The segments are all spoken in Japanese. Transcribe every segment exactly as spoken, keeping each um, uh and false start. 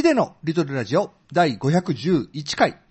デのリトルラジオだいごひゃくじゅういちかい。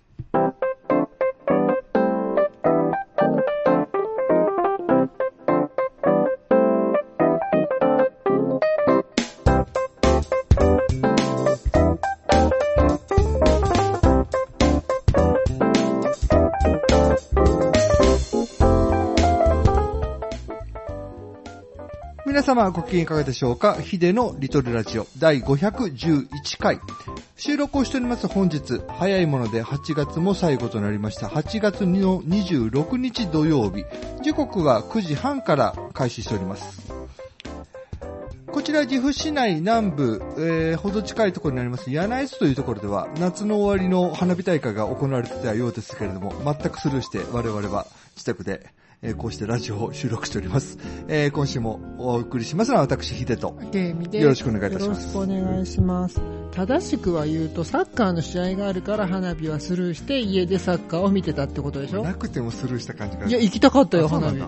皆様ご機嫌いかがでしょうか。ヒデのリトルラジオだいごひゃくじゅういちかい。収録をしております本日、早いものではちがつも最後となりましたはちがつのにじゅうろくにち土曜日。時刻はくじはんから開始しております。こちら岐阜市内南部、えー、ほど近いところになります柳津というところでは夏の終わりの花火大会が行われていたようですけれども、全くスルーして我々は自宅でえー、こうしてラジオを収録しております。えー、今週もお送りしますのは私ヒデとよろしくお願いいたします。 よろしくお願いします。正しくは言うとサッカーの試合があるから花火はスルーして家でサッカーを見てたってことでしょ。 なくてもスルーした感じが。 いや行きたかったよ花火。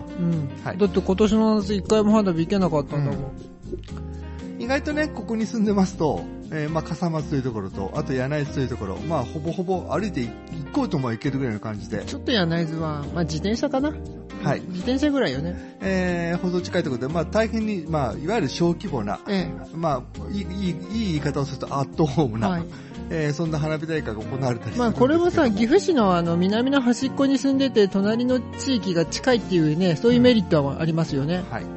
ううん、 はい、 だって今年の夏一回も花火行けなかったんだもん。 うん、意外とねここに住んでますと、えー、まあ笠松というところとあと柳津というところ、まあほぼほぼ歩いて行こうとも行けるぐらいの感じで。 ちょっと柳津はまあ自転車かな。はい、自転車ぐらいよね。 えー、ほど近いところで、まあ大変に、まあいわゆる小規模な、ええ、まあいい、いい言い方をするとアットホームな、はい、えー、そんな花火大会が行われたりするんですけども。まあこれもさ、岐阜市のあの南の端っこに住んでて隣の地域が近いっていうね、そういうメリットはありますよね。うん、はい。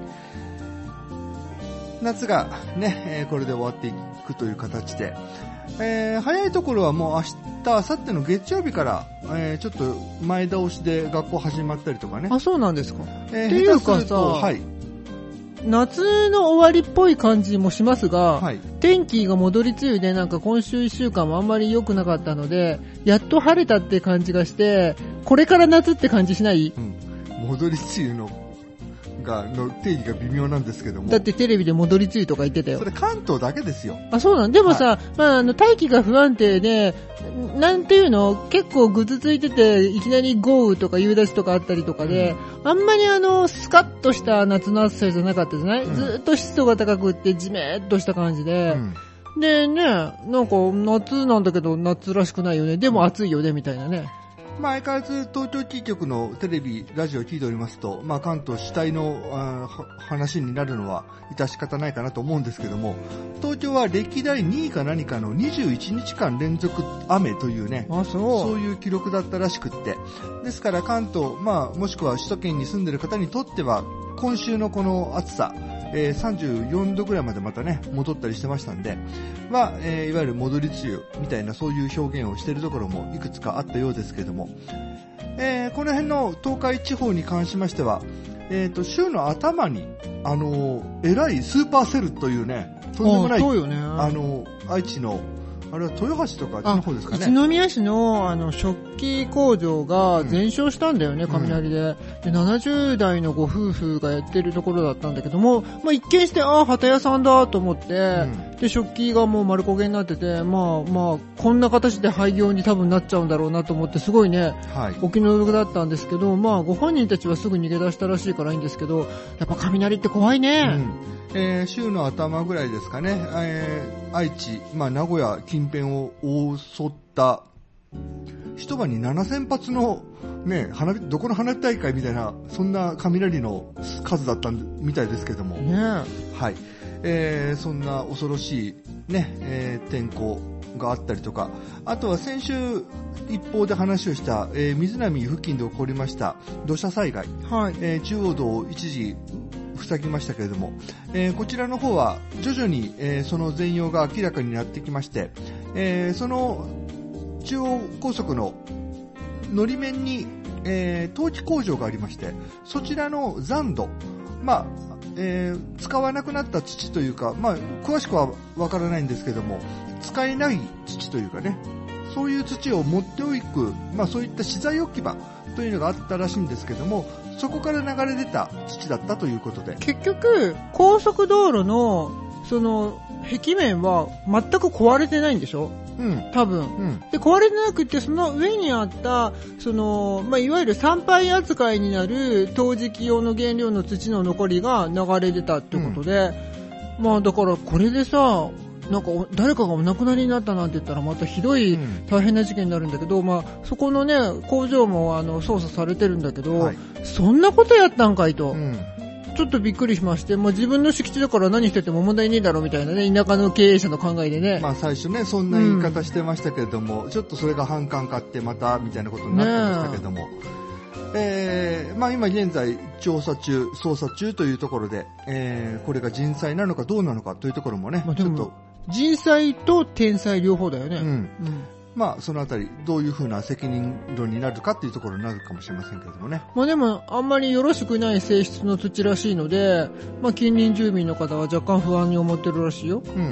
夏がね、えー、これで終わっていくという形で、えー、早いところはもう明日、明後日の月曜日から、えー、ちょっと前倒しで学校始まったりとかね。 あ、そうなんですか。 えー、 っていうかさ、はい、夏の終わりっぽい感じもしますが、はい、天気が戻り梅雨でなんか今週いっしゅうかんもあんまり良くなかったので、やっと晴れたって感じがして、これから夏って感じしない？ うん、戻り梅雨のがの定義が微妙なんですけども。 だってテレビで戻り梅雨とか言ってたよ。 それ関東だけですよ。 あ、そうなん。でもさ、はい、まあ、あの大気が不安定で、なんていうの、結構ぐずついてていきなり豪雨とか夕立とかあったりとかで、うん、あんまりあのスカッとした夏の暑さじゃなかったじゃない、うん、ずっと湿度が高くってジメッとした感じで、うん、でね、なんか夏なんだけど夏らしくないよね。でも暑いよねみたいなね。 まあ、相変わらず東京キー局のテレビ、ラジオを聞いておりますと、まあ、関東主体のあ話になるのは致し方ないかなと思うんですけども、東京は歴代にいか何かのにじゅういちにちかん連続雨というね、 あ、そう、 そういう記録だったらしくって、ですから関東、まあ、もしくは首都圏に住んでいる方にとっては今週のこの暑さ、えー、さんじゅうよんどぐらいまでまたね戻ったりしてましたんで、まあえー、いわゆる戻り梅雨みたいなそういう表現をしているところもいくつかあったようですけども、えー、この辺の東海地方に関しましては、えー、と週の頭にあのー、えらいスーパーセルというね、とんでもない、 あ、そうよね、 あのー、愛知のあれは豊橋とかあっちの方ですかね。 一宮市のあの食器工場が全焼したんだよね、うん、雷で。で、ななじゅうだいのご夫婦がやってるところだったんだけども、まあ、一見して、ああ、旗屋さんだと思って、うん、で、食器がもう丸焦げになってて、まあまあ、こんな形で廃業に多分なっちゃうんだろうなと思って、すごいね、はい、お気の毒だったんですけど、まあ、ご本人たちはすぐ逃げ出したらしいからいいんですけど、やっぱ雷って怖いね。 うん、えー、週の頭ぐらいですかね、えー、愛知、まあ、名古屋近辺を襲った一晩にななせんぱつの、ね、花火、どこの花火大会みたいなそんな雷の数だったみたいですけども、 ね、 はい、えー、そんな恐ろしい、ね、えー、天候があったりとか、あとは先週一方で話をした、えー、水波付近で起こりました土砂災害、はい、えー、中央道を一時塞ぎましたけれども、えー、こちらの方は徐々に、えー、その全容が明らかになってきまして、えー、その中央高速ののり面に、えー、陶器工場がありまして、そちらの残土、まあえー、使わなくなった土というか、まあ、詳しくはわからないんですけども、使えない土というかね、そういう土を持っておく、まあ、そういった資材置き場というのがあったらしいんですけども、そこから流れ出た土だったということで、 結局高速道路のその壁面は全く壊れてないんでしょ。うん、多分、うん、で壊れてなくて、その上にあったその、まあ、いわゆる産廃扱いになる陶磁器用の原料の土の残りが流れ出たってことで、うん、まあだからこれでさ、 なんか誰かがお亡くなりになったなんて言ったらまたひどい大変な事件になるんだけど、うん、まあそこのね工場もあの捜査されてるんだけど、はい、そんなことやったんかいと、うん、ちょっとびっくりしまして、まあ、自分の敷地だから何してても問題ねえだろうみたいなね、田舎の経営者の考えでね。 まあ最初ね、そんな言い方してましたけれども、うん、ちょっとそれが反感買ってまたみたいなことになってましたけども、ねえー、まあ今現在調査中、捜査中というところで、えー、これが人災なのかどうなのかというところもね、まあ、ちょっと。 人災と天災両方だよね。うん。うん、 まあそのあたりどういうふうな責任論になるかっていうところになるかもしれませんけれどもね。 まあでもあんまりよろしくない性質の土らしいので、まあ近隣住民の方は若干不安に思ってるらしいよ。うん。うん、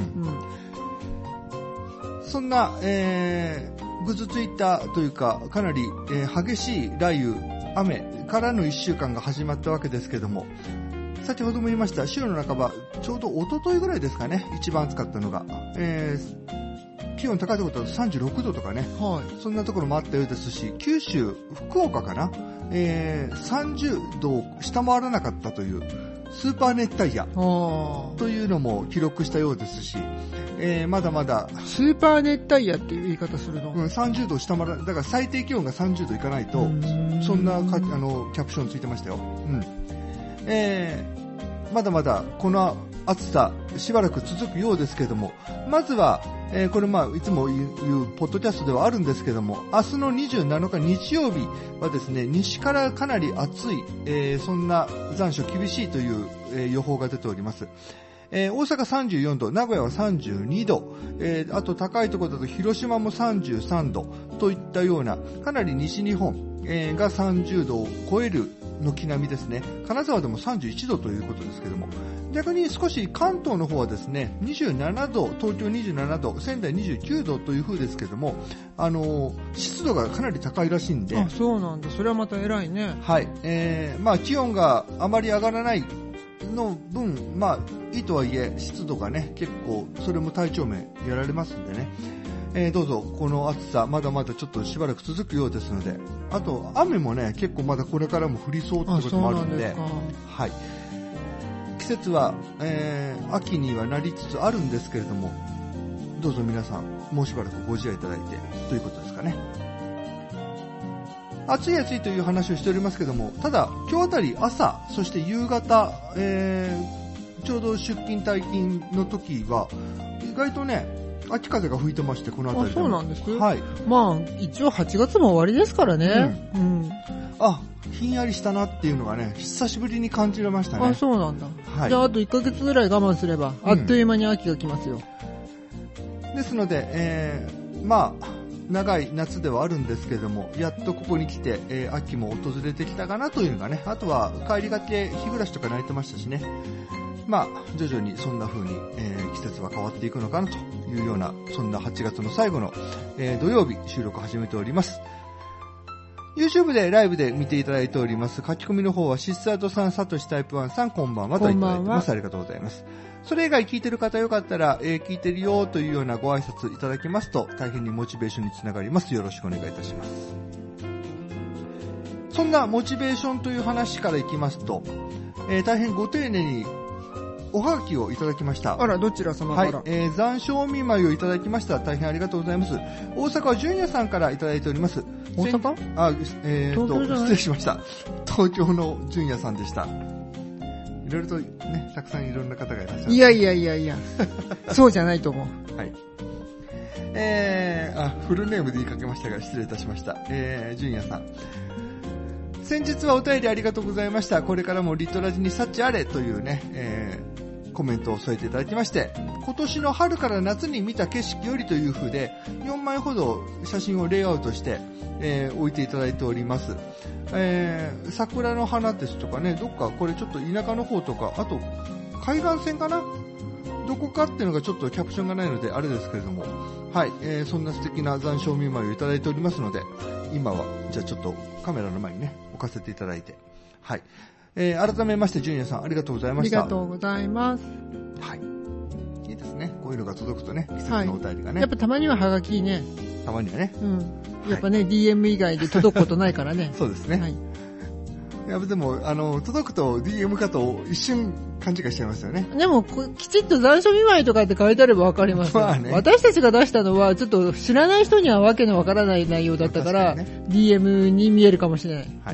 そんな、えー、ぐずついたというかかなり、えー、激しい雷雨、雨からのいっしゅうかんが始まったわけですけれども、先ほども言いました週の半ばちょうど一昨日ぐらいですかね、一番暑かったのが、えー、気温高いところだとさんじゅうろくどとかね、はい、そんなところもあったようですし、九州福岡かな、えー、さんじゅうどを下回らなかったというスーパー熱帯夜というのも記録したようですし、えー、まだまだスーパー熱帯夜っていう言い方するの、 うん、さんじゅうどを下回らだから最低気温がさんじゅうどいかないと、そんなかあのキャプションついてましたよ。うん、えー、まだまだこの暑さしばらく続くようですけれども、まずは、えー、これまあいつも言うポッドキャストではあるんですけども、明日のにじゅうなのか日曜日はですね、西からかなり暑い、えー、そんな残暑厳しいという、えー、予報が出ております。えー、大阪さんじゅうよんど、名古屋はさんじゅうにど、えー、あと高いところだと広島もさんじゅうさんどといったような、かなり西日本、えー、がさんじゅうどを超える軒並みですね。金沢でもさんじゅういちどということですけども、逆に少し関東の方はですね、にじゅうななど、東京にじゅうななど、仙台にじゅうきゅうどという風ですけども、あのー、湿度がかなり高いらしいんで。 あ、そうなんだ。それはまた偉いね。 はい。えー、まあ気温があまり上がらないの分、まあいいとはいえ湿度がね、結構それも体調面やられますんでね、えー、どうぞこの暑さまだまだちょっとしばらく続くようですので、あと雨もね結構まだこれからも降りそうってこともあるんで、はい、季節は、えー、秋にはなりつつあるんですけれども、どうぞ皆さんもうしばらくご自愛いただいてということですかね。暑い暑いという話をしておりますけども、ただ今日あたり朝そして夕方、えー、ちょうど出勤退勤の時は意外とね秋風が吹いてまして、この辺りでも。 あ、そうなんです。 はい。 まあ一応はちがつも終わりですからね。うん。うん、 あ、ひんやりしたなっていうのがね久しぶりに感じれましたね。 あ、そうなんだ。はい。じゃああといっかげつぐらい我慢すれば、あっという間に秋が来ますよ。 うん、ですので、えー、まあ。長い夏ではあるんですけれども、やっとここに来て、えー、秋も訪れてきたかなというのがね、あとは帰りがけ日暮らしとか泣いてましたしね、まあ徐々にそんな風に、えー、季節は変わっていくのかなというような、そんなはちがつの最後の、えー、土曜日収録を始めております。YouTube でライブで見ていただいております。書き込みの方はシスタートさん、サトシタイプワンさん、こんばんはといただいてます。ありがとうございます。それ以外聞いてる方よかったら、えー、聞いてるよというようなご挨拶いただけますと大変にモチベーションにつながります。よろしくお願いいたします。そんなモチベーションという話からいきますと、えー、大変ご丁寧におはがきをいただきました。 あら、どちら様から。 はい、えー、残暑お見舞いをいただきました。大変ありがとうございます。大阪は純也さんからいただいております。 大阪？ あ、えー、っと失礼しました。東京の純也さんでした。いろいろとね、たくさんいろんな方がいらっしゃる。 いやいやいやいや、そうじゃないと思う。 はい。えー、あ、フルネームで言いかけましたが失礼いたしました。えー、純也さん。先日はお便りありがとうございました。これからもリトラジに幸あれというね、えー、コメントを添えていただきまして、今年の春から夏に見た景色よりという風でよんまいほど写真をレイアウトして、えー、置いていただいております。えー、桜の花ですとかね、どっかこれちょっと田舎の方とか、あと海岸線かな、どこかっていうのがちょっとキャプションがないのであれですけれども、はい、えー、そんな素敵な残暑見舞いをいただいておりますので、今はじゃあちょっとカメラの前にね置かせていただいて、はい、えー、改めまして純也さんありがとうございました。 ありがとうございます。 はい、いいですね、こういうのが届くとね、季節のお便りがね、 はい、やっぱたまにはハガキね、 たまにはね、 うん、やっぱね、はい、ディーエム 以外で届くことないからね。 そうですね。はい。いやでもあの届くと ディーエム かと一瞬勘違いしちゃいますよね。 でも、きちっと残暑見舞いとかって書いてあればわかりますよ、まあね。私たちが出したのは、ちょっと知らない人にはわけのわからない内容だったから、ね、ディーエム に見えるかもしれない。はい。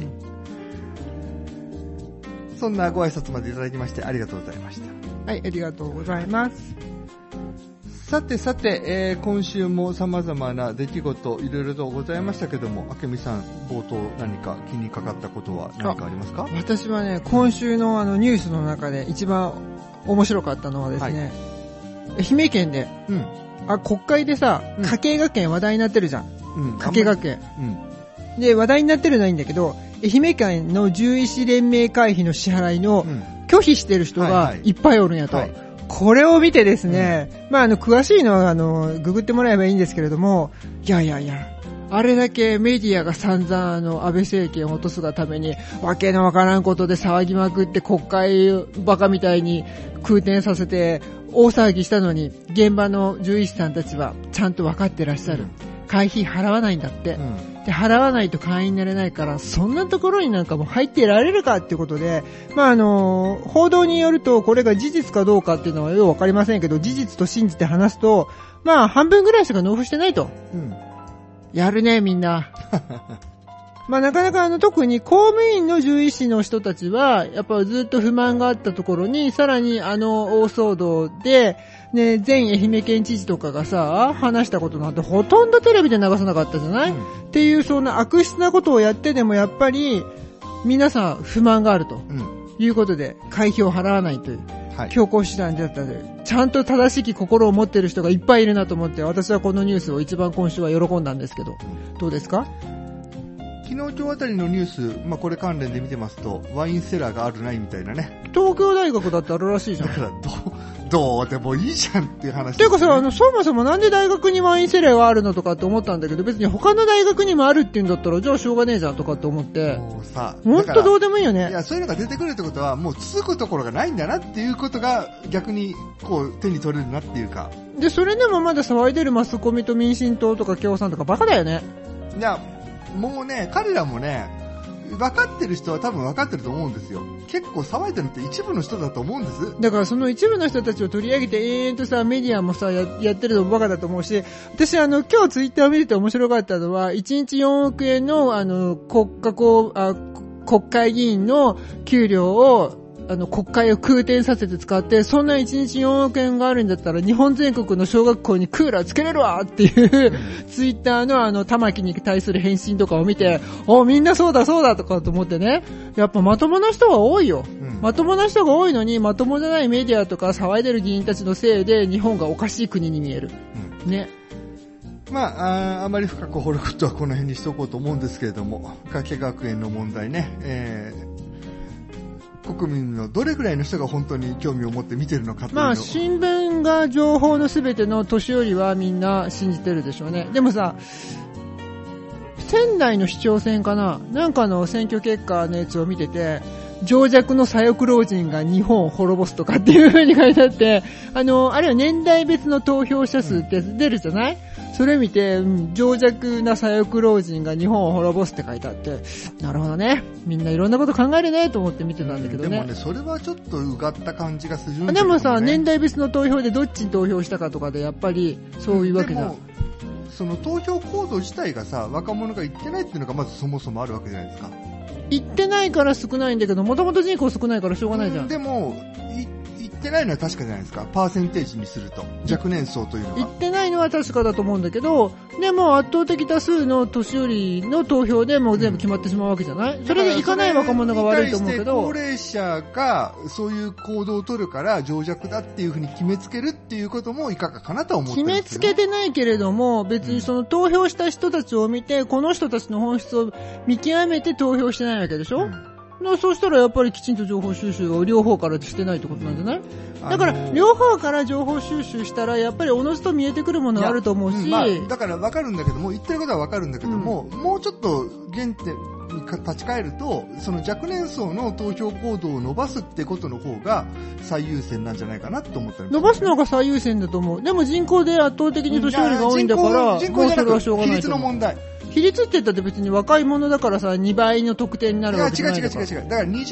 そんなご挨拶までいただきましてありがとうございました。 はい、ありがとうございます。 さてさて、えー、今週も様々な出来事いろいろとございましたけども、あけみさん冒頭何か気にかかったことは何かありますか？ 私はね、今週のあのニュースの中で一番面白かったのはですね、はい、愛媛県で、うん、あ国会でさ、うん、家計学園話題になってるじゃん。うん、家計学園、うん。で話題になってるのはいいんだけど、愛媛県の獣医師連盟会費の支払いの拒否してる人がいっぱいおるんやと。はいはいはい、これを見てですね、うん、まあ、あの、詳しいのは、あの、ググってもらえばいいんですけれども、いやいやいや、あれだけメディアが散々、あの、安倍政権を落とすがために、わけのわからんことで騒ぎまくって国会バカみたいに空転させて大騒ぎしたのに、現場の獣医師さんたちはちゃんと分かってらっしゃる。うん、会費払わないんだって。うんで、払わないと会員になれないから、そんなところになんかもう入ってられるかってことで、まあ、あの、報道によると、これが事実かどうかっていうのはよくわかりませんけど、事実と信じて話すと、まあ、半分ぐらいしか納付してないと。うん。やるね、みんな。まあ、なかなかあの、特に公務員の獣医師の人たちは、やっぱずっと不満があったところに、さらにあの、大騒動で、ね、前愛媛県知事とかがさ、話したことなんてほとんどテレビで流さなかったじゃない、うん、っていうそんな悪質なことをやってでもやっぱり皆さん不満があると、うん、いうことで会費を払わないという強行手段だったので、ちゃんと正しき心を持っている人がいっぱいいるなと思って私はこのニュースを一番今週は喜んだんですけど、うん、どうですか？ 昨日今日あたりのニュース、まあ、これ関連で見てますとワインセラーがあるないみたいなね。 東京大学だってあるらしいじゃん。 だからどどうでもいいじゃんっていう話、 ね。ていうかさ、あの、そもそもなんで大学にワインセラーがあるのとかって思ったんだけど、別に他の大学にもあるって言うんだったら、じゃあしょうがねえじゃんとかって思って。もうさ、ほんとどうでもいいよね。 いや、そういうのが出てくるってことは、もう続くところがないんだなっていうことが逆にこう手に取れるなっていうか。 で、それでもまだ騒いでるマスコミと民進党とか共産とかバカだよね。 いや、もうね、彼らもね、分かってる人は多分分かってると思うんですよ。結構騒いでるのって一部の人だと思うんです。 だからその一部の人たちを取り上げて永遠とさ、メディアもさ、や, やってるのもバカだと思うし、私あの、今日ツイッターを見てて面白かったのは、いちにちよんおくえんのあの、国家公、あ、国会議員の給料を、あの、国会を空転させて使って、そんないちにちよんおくえんがあるんだったら、日本全国の小学校にクーラーつけれるわっていう、うん、ツイッターのあの、玉木に対する返信とかを見て、お、みんなそうだそうだとかと思ってね、やっぱまともな人が多いよ。うん、まともな人が多いのに、まともじゃないメディアとか騒いでる議員たちのせいで、日本がおかしい国に見える。うん、ね。 まあ、あ、あまり深く掘ることはこの辺にしとこうと思うんですけれども、加計学園の問題ね、えー国民のどれぐらいの人が本当に興味を持って見てるのかというの。 まあ新聞が情報のすべての年寄りはみんな信じてるでしょうね。でもさ、仙台の市長選かな、なんかの選挙結果のやつを見てて、情弱の左翼老人が日本を滅ぼすとかっていう風に書いてあって、あの、あるいは年代別の投票者数って出るじゃない？それ見て、うん、情弱な左翼老人が日本を滅ぼすって書いてあって、なるほどね。みんないろんなこと考えるねと思って見てたんだけどね。 でもね、それはちょっとうがった感じがするんだけどね。 でもさ、年代別の投票でどっちに投票したかとかでやっぱりそういうわけだ。 うんその投票行動自体がさ、若者が行ってないっていうのがまずそもそもあるわけじゃないですか。 行ってないから少ないんだけど、もともと人口少ないからしょうがないじゃん。 うん、でも行ってないのは確かじゃないですか。パーセンテージにすると若年層というのは行ってないのは確かだと思うんだけど、でも圧倒的多数の年寄りの投票でもう全部決まってしまうわけじゃない、うん、それで行かない若者が悪いと思うけど、 高齢者がそういう行動を取るから情弱だっていうふうに決めつけるっていうこともいかがかなとは思ってるんですよね。 決めつけてないけれども、別にその投票した人たちを見て、この人たちの本質を見極めて投票してないわけでしょ、うん、そうしたらやっぱりきちんと情報収集を両方からしてないってことなんじゃない？だから両方から情報収集したらやっぱりおのずと見えてくるものがあると思うし、 まあ、だから分かるんだけども、言ってることは分かるんだけども、うん、もうちょっと原点に立ち返ると、その若年層の投票行動を伸ばすってことの方が最優先なんじゃないかなと思ったり、ね、 伸ばすのが最優先だと思う。でも人口で圧倒的に年寄りが多いんだから、 人口、人口じゃなく比率の問題。 比率って言ったって別に若い者だからさ、にばいの得点になるわけじゃないから。いや違う違う違う違う。だからにじゅっ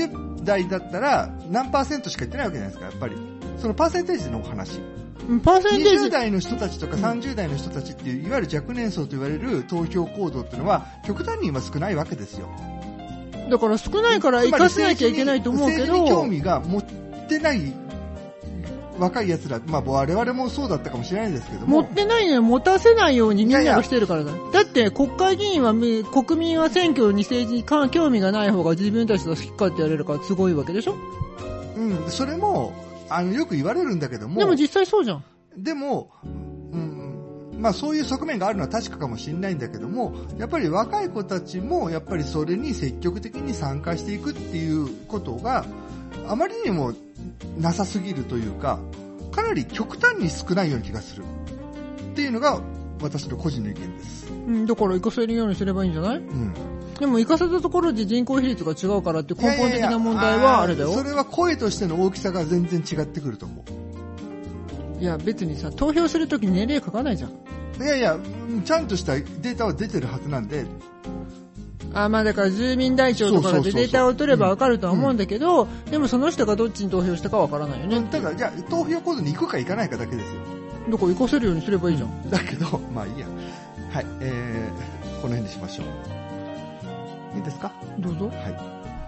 代だったら何パーセントしか言ってないわけじゃないですか、やっぱり。そのパーセンテージのお話。 パーセンテージ。 にじゅう代の人たちとかさんじゅう代の人たちっていう、いわゆる若年層と言われる投票行動っていうのは、極端に今少ないわけですよ。 だから少ないから生かせなきゃいけないと思うけど。 政治に興味が持ってない若い奴ら、まあ我々もそうだったかもしれないですけども。 持ってないのよ、持たせないようにみんながしてるからだ。いやいやだって国会議員は、国民は選挙に政治に興味がない方が自分たちと好き勝手やれるからすごいわけでしょ。 うん、それも、あの、よく言われるんだけども。 でも実際そうじゃん。 でも、うん、まあそういう側面があるのは確かかもしれないんだけども、やっぱり若い子たちもやっぱりそれに積極的に参加していくっていうことがあまりにもなさすぎるというか、かなり極端に少ないような気がするっていうのが私の個人の意見です。 うん、だから活かせるようにすればいいんじゃない？うん。でも活かせたところで人口比率が違うからって根本的な問題はあれだよ。 いやいやいや、それは声としての大きさが全然違ってくると思う。 いや別にさ、投票するときに年齢書かないじゃん。 いやいや、ちゃんとしたデータは出てるはずなんで。 あ、まあだから住民台帳とかでデータを取ればわかるとは思うんだけど、でもその人がどっちに投票したかわからないよね。 だからじゃあ投票行動に行くか行かないかだけですよ。 どこ行かせるようにすればいいじゃん。 だけど、まあいいや。はい、えー、この辺にしましょう。いいですか？ どうぞ。 はい。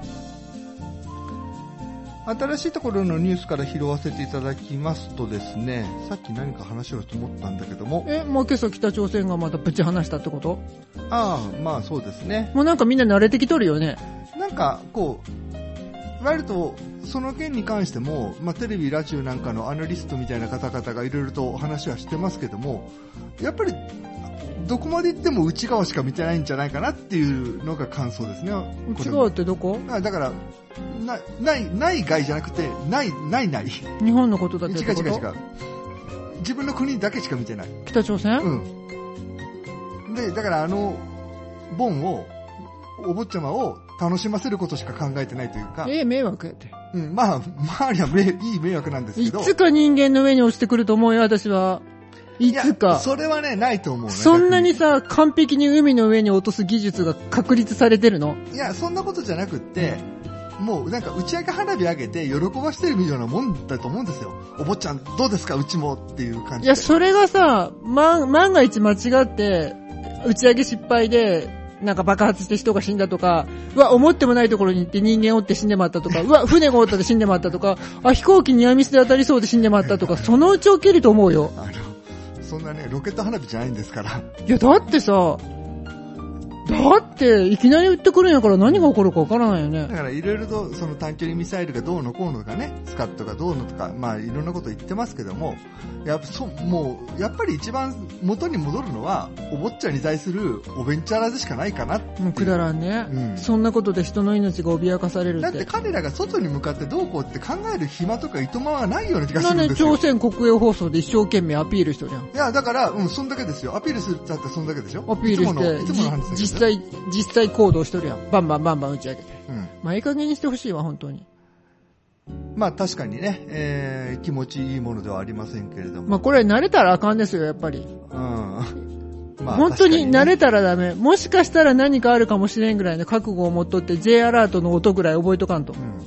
新しいところのニュースから拾わせていただきますとですね、さっき何か話をと思ったんだけども。 え、もう今朝北朝鮮がまたぶち離したってこと？ ああ、まあそうですね。 もうなんかみんな慣れてきとるよね。 なんか、こう、割と、その件に関しても、まあテレビ、ラジオなんかのアナリストみたいな方々がいろいろとお話はしてますけども、やっぱり、どこまで行っても内側しか見てないんじゃないかなっていうのが感想ですね。 内側ってどこ？ あ、だから、な、ない、ない外じゃなくて、ない、ないない。 日本のことだってこと？ 違う違う違う。自分の国だけしか見てない。 北朝鮮？ うん。で、だからあの、ボンを、お坊ちゃまを楽しませることしか考えてないというか。 ええ、迷惑やって。 うん、まあ、周りはめいい迷惑なんですけど。 いつか人間の上に落ちてくると思うよ、私は。いつか。 それはね、ないと思うね。 そんなにさ、完璧に海の上に落とす技術が確立されてるの？ いや、そんなことじゃなくって、もうなんか打ち上げ花火上げて喜ばしてるようなもんだと思うんですよ。お坊ちゃんどうですかうちもっていう感じで。 いや、それがさ、万、万が一間違って、打ち上げ失敗で、なんか爆発して人が死んだとか、うわ、思ってもないところに行って人間おって死んでまったとか、うわ、船がおったで死んでまったとか、あ、飛行機にアミスで当たりそうで死んでまったとか、そのうち起きると思うよ。 あの、そんなね、ロケット花火じゃないんですから。 いや、だってさ、だって、いきなり撃ってくるんやから何が起こるかわからないよね。 だからいろいろとその短距離ミサイルがどうのこうのとかね、スカットがどうのとか、まあいろんなこと言ってますけども、やっぱそ、もう、やっぱり一番元に戻るのは、お坊ちゃんに対するおべんちゃらでしかないかなって。 もうくだらんね、うん。そんなことで人の命が脅かされるって。 だって彼らが外に向かってどうこうって考える暇とかいとまはないような気がするんですよ。 なんで朝鮮国営放送で一生懸命アピールしとるやん。 いや、だから、うん、そんだけですよ。アピールするって言ったらそんだけでしょ。 アピールして、 いつもの話です実際、実際行動しとるやん。バンバンバンバン打ち上げて。うん。まあ、いい加減にしてほしいわ、本当に。 まあ確かにね、えー、気持ちいいものではありませんけれども。 まあこれ慣れたらあかんですよ、やっぱり。うん。まあ、本当に慣れたらダメ。もしかしたら何かあるかもしれんぐらいの覚悟を持っとって J アラートの音ぐらい覚えとかんと。うん。はい。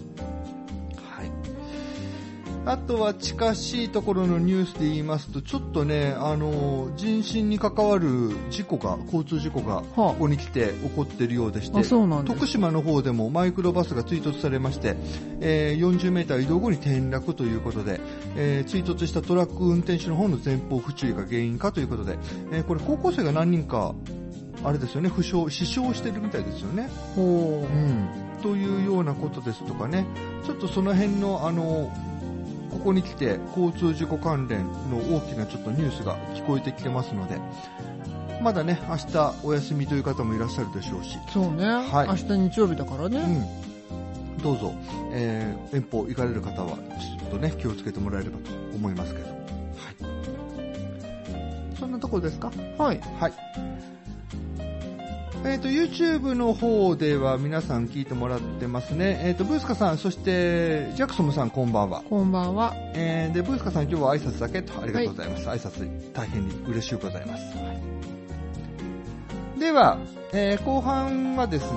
あとは近しいところのニュースで言いますと、ちょっとね、あの、人身に関わる事故が、交通事故が、ここに来て起こっているようでして、あ、そうなんです。徳島の方でもマイクロバスが追突されまして、えー、よんじゅうメーター移動後に転落ということで、えー、追突したトラック運転手の方の前方不注意が原因かということで、えー、これ高校生が何人か、あれですよね、負傷、死傷してるみたいですよね。ほう。うん。というようなことですとかね、ちょっとその辺の、あの、ここに来て交通事故関連の大きなちょっとニュースが聞こえてきてますので、まだね、明日お休みという方もいらっしゃるでしょうし。そうね。はい。明日日曜日だからね。うん。どうぞ、えー、遠方行かれる方は、ちょっとね、気をつけてもらえればと思いますけど。はい。そんなところですか？はい。はい。えっと、YouTube の方では皆さん聞いてもらってますね。えっと、ブースカさん、そして、ジャクソムさん、こんばんは。こんばんは。えー、で、ブースカさん、今日は挨拶だけと、ありがとうございます。はい、挨拶、大変に嬉しゅうございます。はい、では、えー、後半はですね、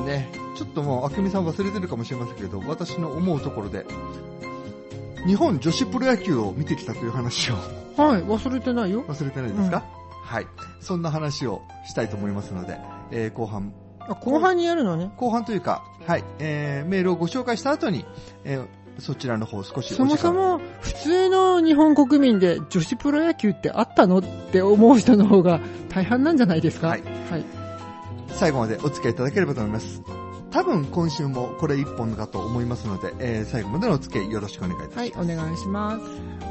ちょっともう、あけみさん忘れてるかもしれませんけど、私の思うところで、日本女子プロ野球を見てきたという話を。 はい、忘れてないよ。 忘れてないですか、うん、はい。そんな話をしたいと思いますので、えー、後半。 あ、後半にやるのね。 後半というか、はい、えー、メールをご紹介した後に、えー、そちらの方少しお時間。 そもそも、普通の日本国民で女子プロ野球ってあったのって思う人の方が大半なんじゃないですか。 はい。 はい。 最後までお付き合いいただければと思います。多分今週もこれ一本だと思いますので、えー、最後までのお付き合いよろしくお願いいたします。 はい、お願いします。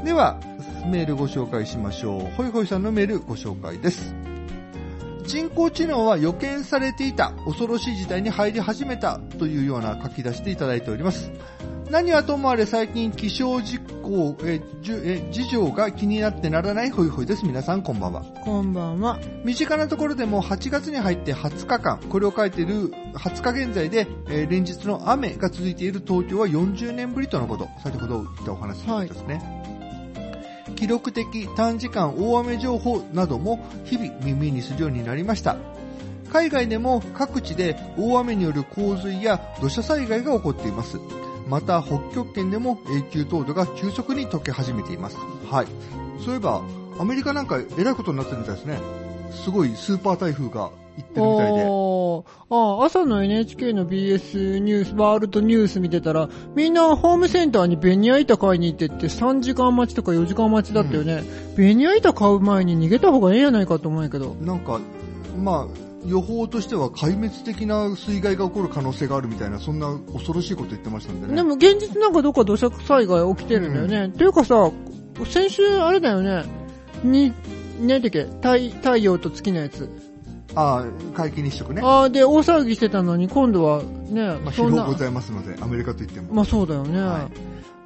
では、メールご紹介しましょう。ホイホイさんのメールご紹介です。人工知能は予見されていた、恐ろしい時代に入り始めたというような書き出していただいております。何はともあれ最近気象事項、えじえ事情が気になってならないホイホイです。皆さんこんばんは。 こんばんは。 身近なところでもはちがつに入ってはつかかん、これを書いているはつか現在で、えー、連日の雨が続いている東京はよんじゅうねんぶりとのこと。先ほど言ったお話ですね。はい、記録的短時間大雨情報なども日々耳にするようになりました。海外でも各地で大雨による洪水や土砂災害が起こっています。また北極圏でも永久凍土が急速に溶け始めています。はい。そういえばアメリカなんかえらいことになってるみたいですね。すごいスーパー台風が行ってるみたいで。 ああ、朝の エヌエイチケー の ビーエス ニュース、ワールドニュース見てたら、みんなホームセンターにベニヤ板買いに行ってってさんじかん待ちとかよじかん待ちだったよね。うん、ベニヤ板買う前に逃げた方がええんやないかと思うんやけど。 なんか、まあ、予報としては壊滅的な水害が起こる可能性があるみたいな、そんな恐ろしいこと言ってましたんでね。 でも現実なんかどっか土砂災害起きてるんだよね。うん、というかさ、先週あれだよね。に、なんだっけ、太、太陽と月のやつ。 ああ、皆既日食ね。 ああ、で、大騒ぎしてたのに、今度はね、 まあ、疲労ございますので、アメリカといっても。 まあそうだよね。はい、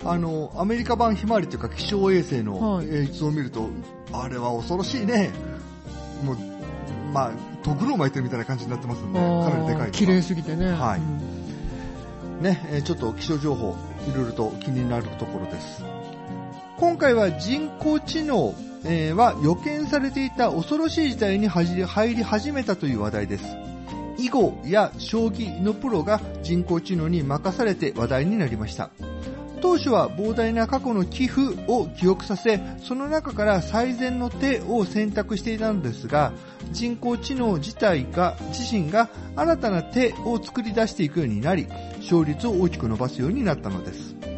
あの、アメリカ版ひまわりというか気象衛星の映像を見ると、はい、あれは恐ろしいね。もう、まあ、とぐろを巻いてるみたいな感じになってますんで、かなりでかい。 綺麗すぎてね。 はい。うん、ね、ちょっと気象情報、いろいろと気になるところです。今回は人工知能、えー、は予見されていた恐ろしい時代に入り始めたという話題です。囲碁や将棋のプロが人工知能に任されて話題になりました。当初は膨大な過去の棋譜を記憶させ、その中から最善の手を選択していたのですが、人工知能自体が、自身が新たな手を作り出していくようになり、勝率を大きく伸ばすようになったのです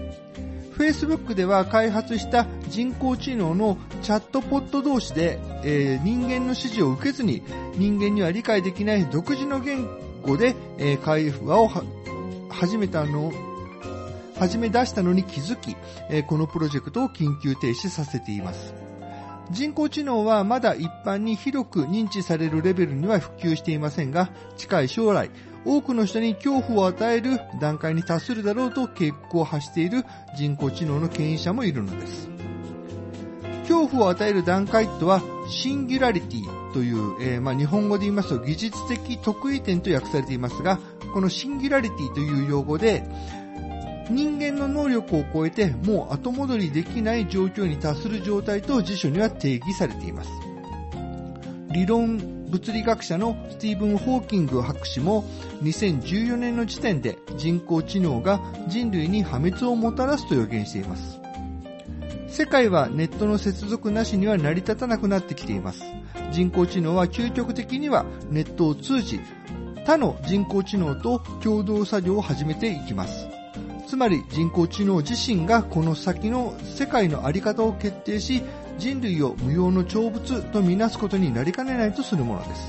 。Facebook では開発した人工知能のチャットポット同士で、えー、人間の指示を受けずに、人間には理解できない独自の言語で、えー、会話を始めたの始め出したのに気づき、えー、このプロジェクトを緊急停止させています。人工知能はまだ一般に広く認知されるレベルには普及していませんが、近い将来、多くの人に恐怖を与える段階に達するだろうと警告を発している人工知能の権威者もいるのです。恐怖を与える段階とは、シンギュラリティという、えーまあ、日本語で言いますと技術的特異点と訳されていますが、このシンギュラリティという用語で、人間の能力を超えてもう後戻りできない状況に達する状態と辞書には定義されています。理論物理学者のスティーブン・ホーキング博士もにせんじゅうよねんの時点で人工知能が人類に破滅をもたらすと予言しています。世界はネットの接続なしには成り立たなくなってきています。人工知能は究極的にはネットを通じ他の人工知能と共同作業を始めていきます。つまり人工知能自身がこの先の世界の在り方を決定し、人類を無用の長物とみなすことになりかねないとするものです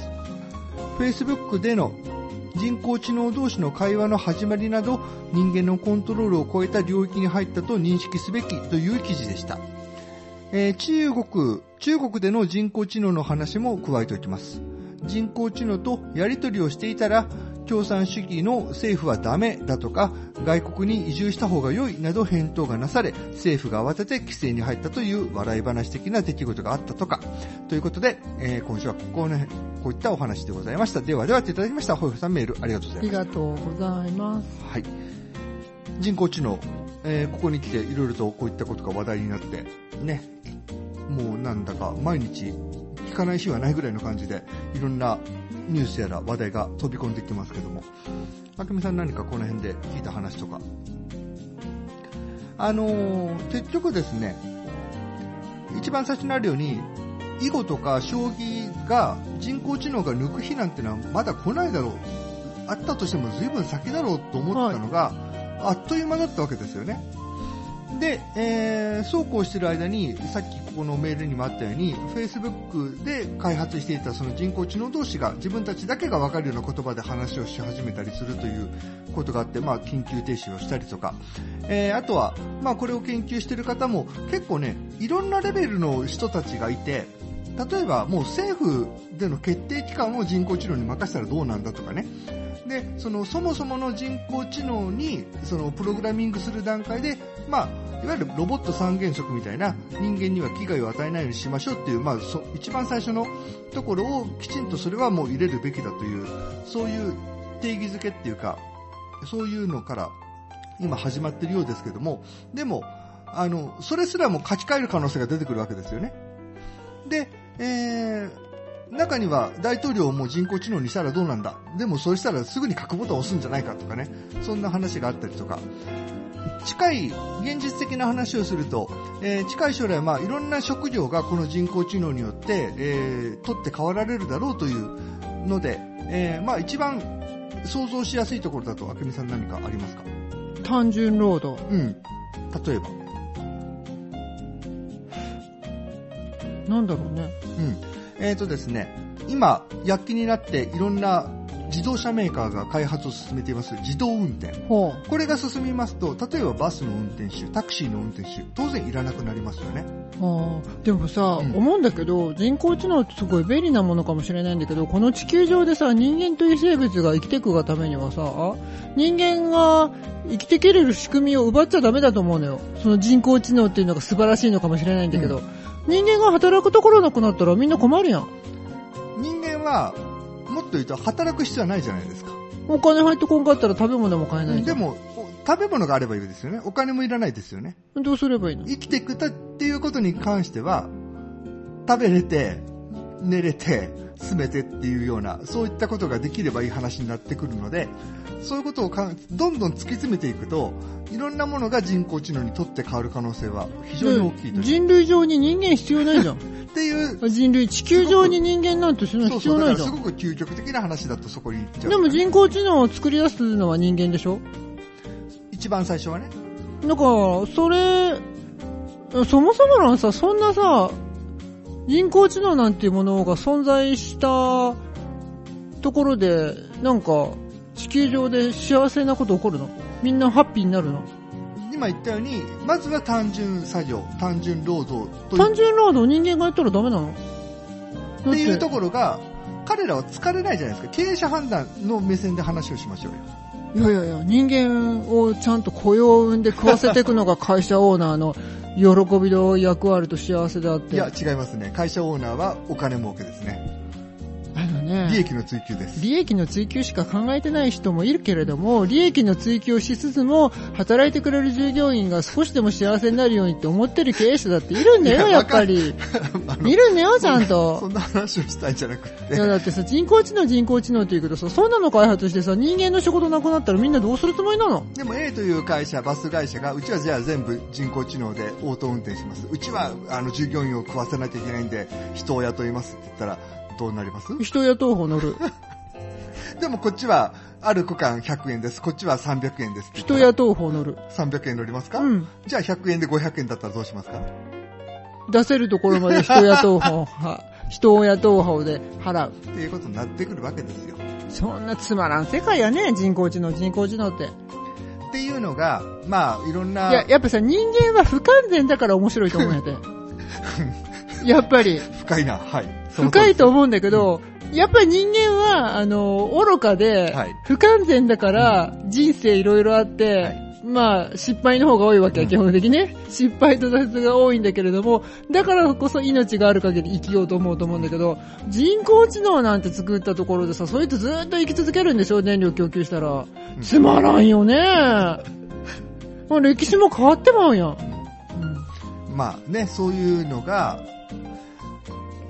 。Facebook での人工知能同士の会話の始まりなど、人間のコントロールを超えた領域に入ったと認識すべきという記事でした。えー、中国、中国での人工知能の話も加えておきます。人工知能とやり取りをしていたら、共産主義の政府はダメだとか、外国に移住した方が良いなど返答がなされ、政府が慌てて規制に入ったという笑い話的な出来事があったとか。ということで、えー、今週はここね、こういったお話でございました。ではではっていただきました。ホイフさんメールありがとうございます。 ありがとうございます。 はい。人工知能、えー、ここに来ていろいろとこういったことが話題になって、ね、もうなんだか毎日聞かない日はないぐらいの感じで、いろんなニュースやら話題が飛び込んできてますけども、 あけみさん何かこの辺で聞いた話とか。あのー、結局ですね、一番最初にあるように、囲碁とか将棋が人工知能が抜く日なんてのはまだ来ないだろう。あったとしても随分先だろうと思ったのが、はい、あっという間だったわけですよね。で、えー、そうこうしてる間に、さっきここのメールにもあったように、Facebook で開発していたその人工知能同士が自分たちだけが分かるような言葉で話をし始めたりするということがあって、まあ、緊急停止をしたりとか、えー、あとは、まあ、これを研究している方も結構ね、いろんなレベルの人たちがいて、例えばもう政府での決定機関を人工知能に任せたらどうなんだとかね。で、そのそもそもの人工知能にそのプログラミングする段階で、まあ、いわゆるロボット三原則みたいな人間には危害を与えないようにしましょうっていう、まあ、そ一番最初のところをきちんとそれはもう入れるべきだという、そういう定義づけっていうか、そういうのから今始まっているようですけども、でも、あの、それすらも書き換える可能性が出てくるわけですよね。で、えー、中には大統領をもう人工知能にしたらどうなんだ。でもそうしたらすぐに書くボタンを押すんじゃないかとかね。そんな話があったりとか。近い現実的な話をすると、えー、近い将来はまあいろんな職業がこの人工知能によって、えー、取って代わられるだろうというので、えー、まあ一番想像しやすいところだと、あけみさん何かありますか？ 単純労働。 うん。例えば。 なんだろうね。 うん。えーとですね、今、躍起になっていろんな自動車メーカーが開発を進めています自動運転。 ほう。 これが進みますと、例えばバスの運転手、タクシーの運転手、当然いらなくなりますよね。 ああ、でもさ、 うん、 思うんだけど、人工知能ってすごい便利なものかもしれないんだけど、この地球上でさ、人間という生物が生きていくがためにはさ、人間が生きていけれる仕組みを奪っちゃダメだと思うのよ。その人工知能っていうのが素晴らしいのかもしれないんだけど、うん、人間が働くところなくなったらみんな困るやん。 人間は、もっと言うと働く必要はないじゃないですか。 お金入ってこんかったら食べ物も買えないじゃん。 でも、食べ物があればいいですよね。お金もいらないですよね。 どうすればいいの？ 生きていくっていうことに関しては、食べれて、寝れて、住めてっていうような、そういったことができればいい話になってくるので、そういうことをかどんどん突き詰めていくと、いろんなものが人工知能にとって変わる可能性は非常に大きいと。 人類上に人間必要ないじゃん。 っていう人類、地球上に人間なんて必要ないじゃん。そうそう、だからすごく究極的な話だとそこに行っちゃう。 でも人工知能を作り出すのは人間でしょ？ 一番最初はね。 だから、それ、そもそものさ、そんなさ、人工知能なんていうものが存在したところで、なんか、地球上で幸せなこと起こるの？みんなハッピーになるの？ 今言ったように、まずは単純作業、単純労働という。 単純労働人間がやったらダメなの？ っていうところが、彼らは疲れないじゃないですか。経営者判断の目線で話をしましょうよ。 いやいやいや、人間をちゃんと雇用を生んで食わせていくのが会社オーナーの喜びの役割と幸せであって。 いや、違いますね。会社オーナーはお金儲けですね。 あのね、 利益の追求です。 利益の追求しか考えてない人もいるけれども、利益の追求をしつつも、働いてくれる従業員が少しでも幸せになるようにって思ってる経営者だっているんだよ、やっぱり。いるんだよ、ちゃんと。 そんな話をしたいんじゃなくて。 いや、だってさ、人工知能、人工知能って言うけどさ、そんなの開発してさ、人間の仕事なくなったらみんなどうするつもりなの？ でも A という会社、バス会社が、うちはじゃあ全部人工知能でオート運転します。うちは、あの、従業員を食わせなきゃいけないんで、人を雇いますって言ったら、どうなります？ 人雇う方乗る。 でもこっちは、ある区間ひゃくえんです。こっちはさんびゃくえんです。 人雇う方乗る。 さんびゃくえん乗りますか？ うん。 じゃあひゃくえんでごひゃくえんだったらどうしますか？ 出せるところまで人雇う方、人を雇う方で払う。 っていうことになってくるわけですよ。 そんなつまらん世界やね、人工知能、人工知能って。 っていうのが、まあ、いろんな。 いや、やっぱさ、人間は不完全だから面白いと思うんやて。やっぱり。 深いな、はい。 深いと思うんだけど、うん、やっぱり人間は、あの、愚かで、不完全だから、人生いろいろあって、はい、まあ、失敗の方が多いわけは基本的にね。うん、失敗と挫折が多いんだけれども、だからこそ命がある限り生きようと思うと思うんだけど、人工知能なんて作ったところでさ、そいつずっと生き続けるんでしょ、燃料供給したら。うん、つまらんよね。まあ、歴史も変わってまうやん。 うん、まあね、そういうのが、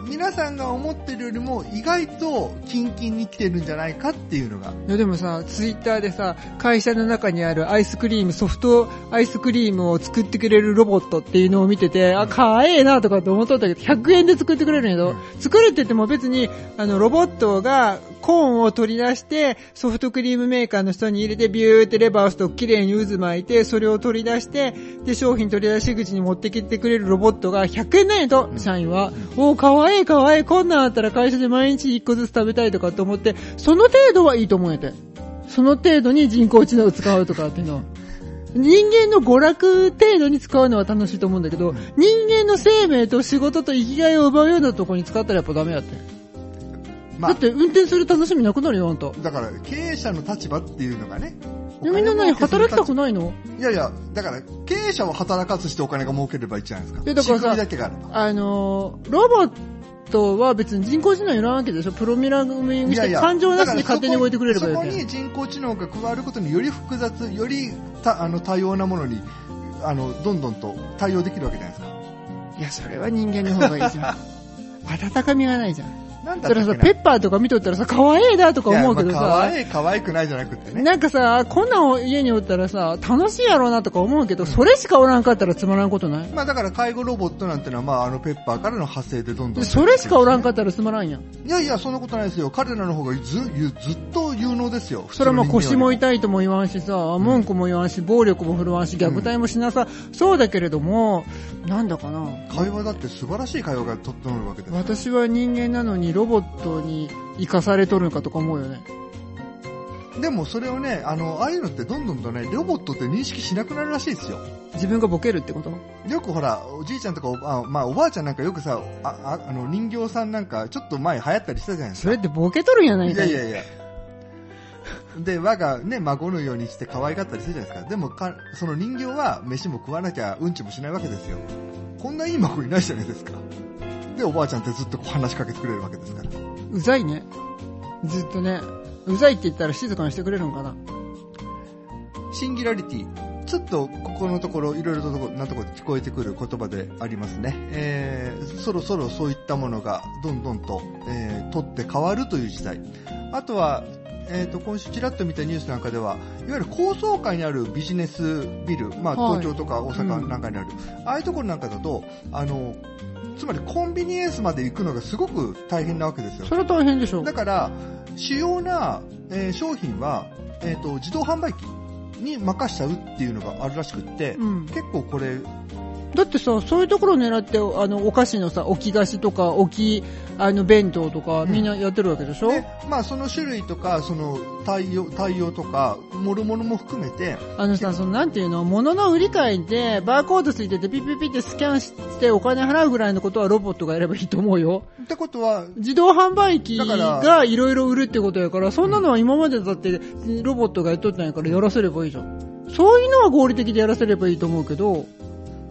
皆さんが思ってるよりも意外とキンキンに来てるんじゃないかっていうのが。 いやでもさ、ツイッターでさ、会社の中にあるアイスクリーム、ソフトアイスクリームを作ってくれるロボットっていうのを見てて、あ、かわいいなとかって思っとったけど、ひゃくえんで作ってくれるんやけど、作るって言っても別に、あの、ロボットがコーンを取り出して、ソフトクリームメーカーの人に入れて、ビューってレバーを押すと綺麗に渦巻いて、それを取り出して、で、商品取り出し口に持ってきてくれるロボットがひゃくえんなんやと、社員は。おー、かわいいかわいい、こんなんあったら会社で毎日いっこずつ食べたいとかって思って、その程度はいいと思うんやて。その程度に人工知能を使うとかっていうのは。人間の娯楽程度に使うのは楽しいと思うんだけど、人間の生命と仕事と生きがいを奪うようなところに使ったらやっぱダメやって。まあ、だって運転する楽しみなくなるよ、あんた。 だから経営者の立場っていうのがね。 みんな何働きたくないの？ いやいや、だから経営者は働かずしてお金が儲ければいいじゃないですか。 いやだからさ、 だけがあるあのー、ロボットは別に人工知能いらんわけでしょ。プログラミングして感情なしに勝手に動いてくれればいいわけ。 そこに人工知能が加わることにより複雑、よりたあの多様なものにあのどんどんと対応できるわけじゃないですか。 いや、それは人間の方がいいじゃん。温かみがないじゃん。 なんだそれさ、ペッパーとか見とったらさ、可愛いなとか思うけどさ。 可愛い可愛くないじゃなくてね。 なんかさ、こんなん家におったらさ、楽しいやろうなとか思うけど、うん、それしかおらんかったらつまらんことない？ まあだから介護ロボットなんてのは、まああのペッパーからの派生でどんどん、ね。 それしかおらんかったらつまらんやん。 いやいや、そんなことないですよ。彼らの方がず、ずっと有能ですよ。 それはまあ腰も痛いとも言わんしさ、文句も言わんし、暴力も振るわんし、虐待もしなさ、うん、そうだけれども、なんだかな。 会話だって素晴らしい会話が整うわけです。 私は人間なのにロボットに生かされとるのかとか思うよね。 でもそれをね、あの、ああいうのってどんどんとね、ロボットって認識しなくなるらしいですよ。 自分がボケるってこと？ よくほら、おじいちゃんとか、あまあおばあちゃんなんかよくさ、あ、ああの人形さんなんかちょっと前流行ったりしたじゃないですか。 それってボケとるんやないかい。 いやいやいや。で、我がね、孫のようにして可愛がったりするじゃないですか。でもか、その人形は飯も食わなきゃうんちもしないわけですよ。こんないい孫いないじゃないですか。で、おばあちゃんってずっとこう話しかけてくれるわけですから。 うざいね。ずっとね。うざいって言ったら静かにしてくれるのかな。 シンギュラリティ。ちょっとここのところいろいろとなところ聞こえてくる言葉でありますね。えー、そろそろそういったものがどんどんと、えー、取って変わるという時代。あとは、えーと、今週ちらっと見たニュースなんかでは、いわゆる高層階にあるビジネスビル、まあ、東京とか大阪なんかにある、うん、ああいうところなんかだと、あの、つまりコンビニエンスまで行くのがすごく大変なわけですよ。 それは大変でしょ。 だから、主要な、えー、商品は、えーと、自動販売機に任しちゃうっていうのがあるらしくって、うん、結構これ、 だってさ、そういうところを狙って、あの、お菓子のさ、置き菓子とか、置き、あの、弁当とか、みんなやってるわけでしょ？ で、まあ、その種類とか、その、対応、対応とか、もろもろも含めて。 あのさ、その、なんていうの、物の売り買いで、バーコードついてて、ピッピッピッってスキャンしてお金払うぐらいのことはロボットがやればいいと思うよ。 ってことは、 自動販売機がいろいろ売るってことやから、そんなのは今までだって、ロボットがやっとったんやからやらせればいいじゃん。そういうのは合理的でやらせればいいと思うけど、 うん。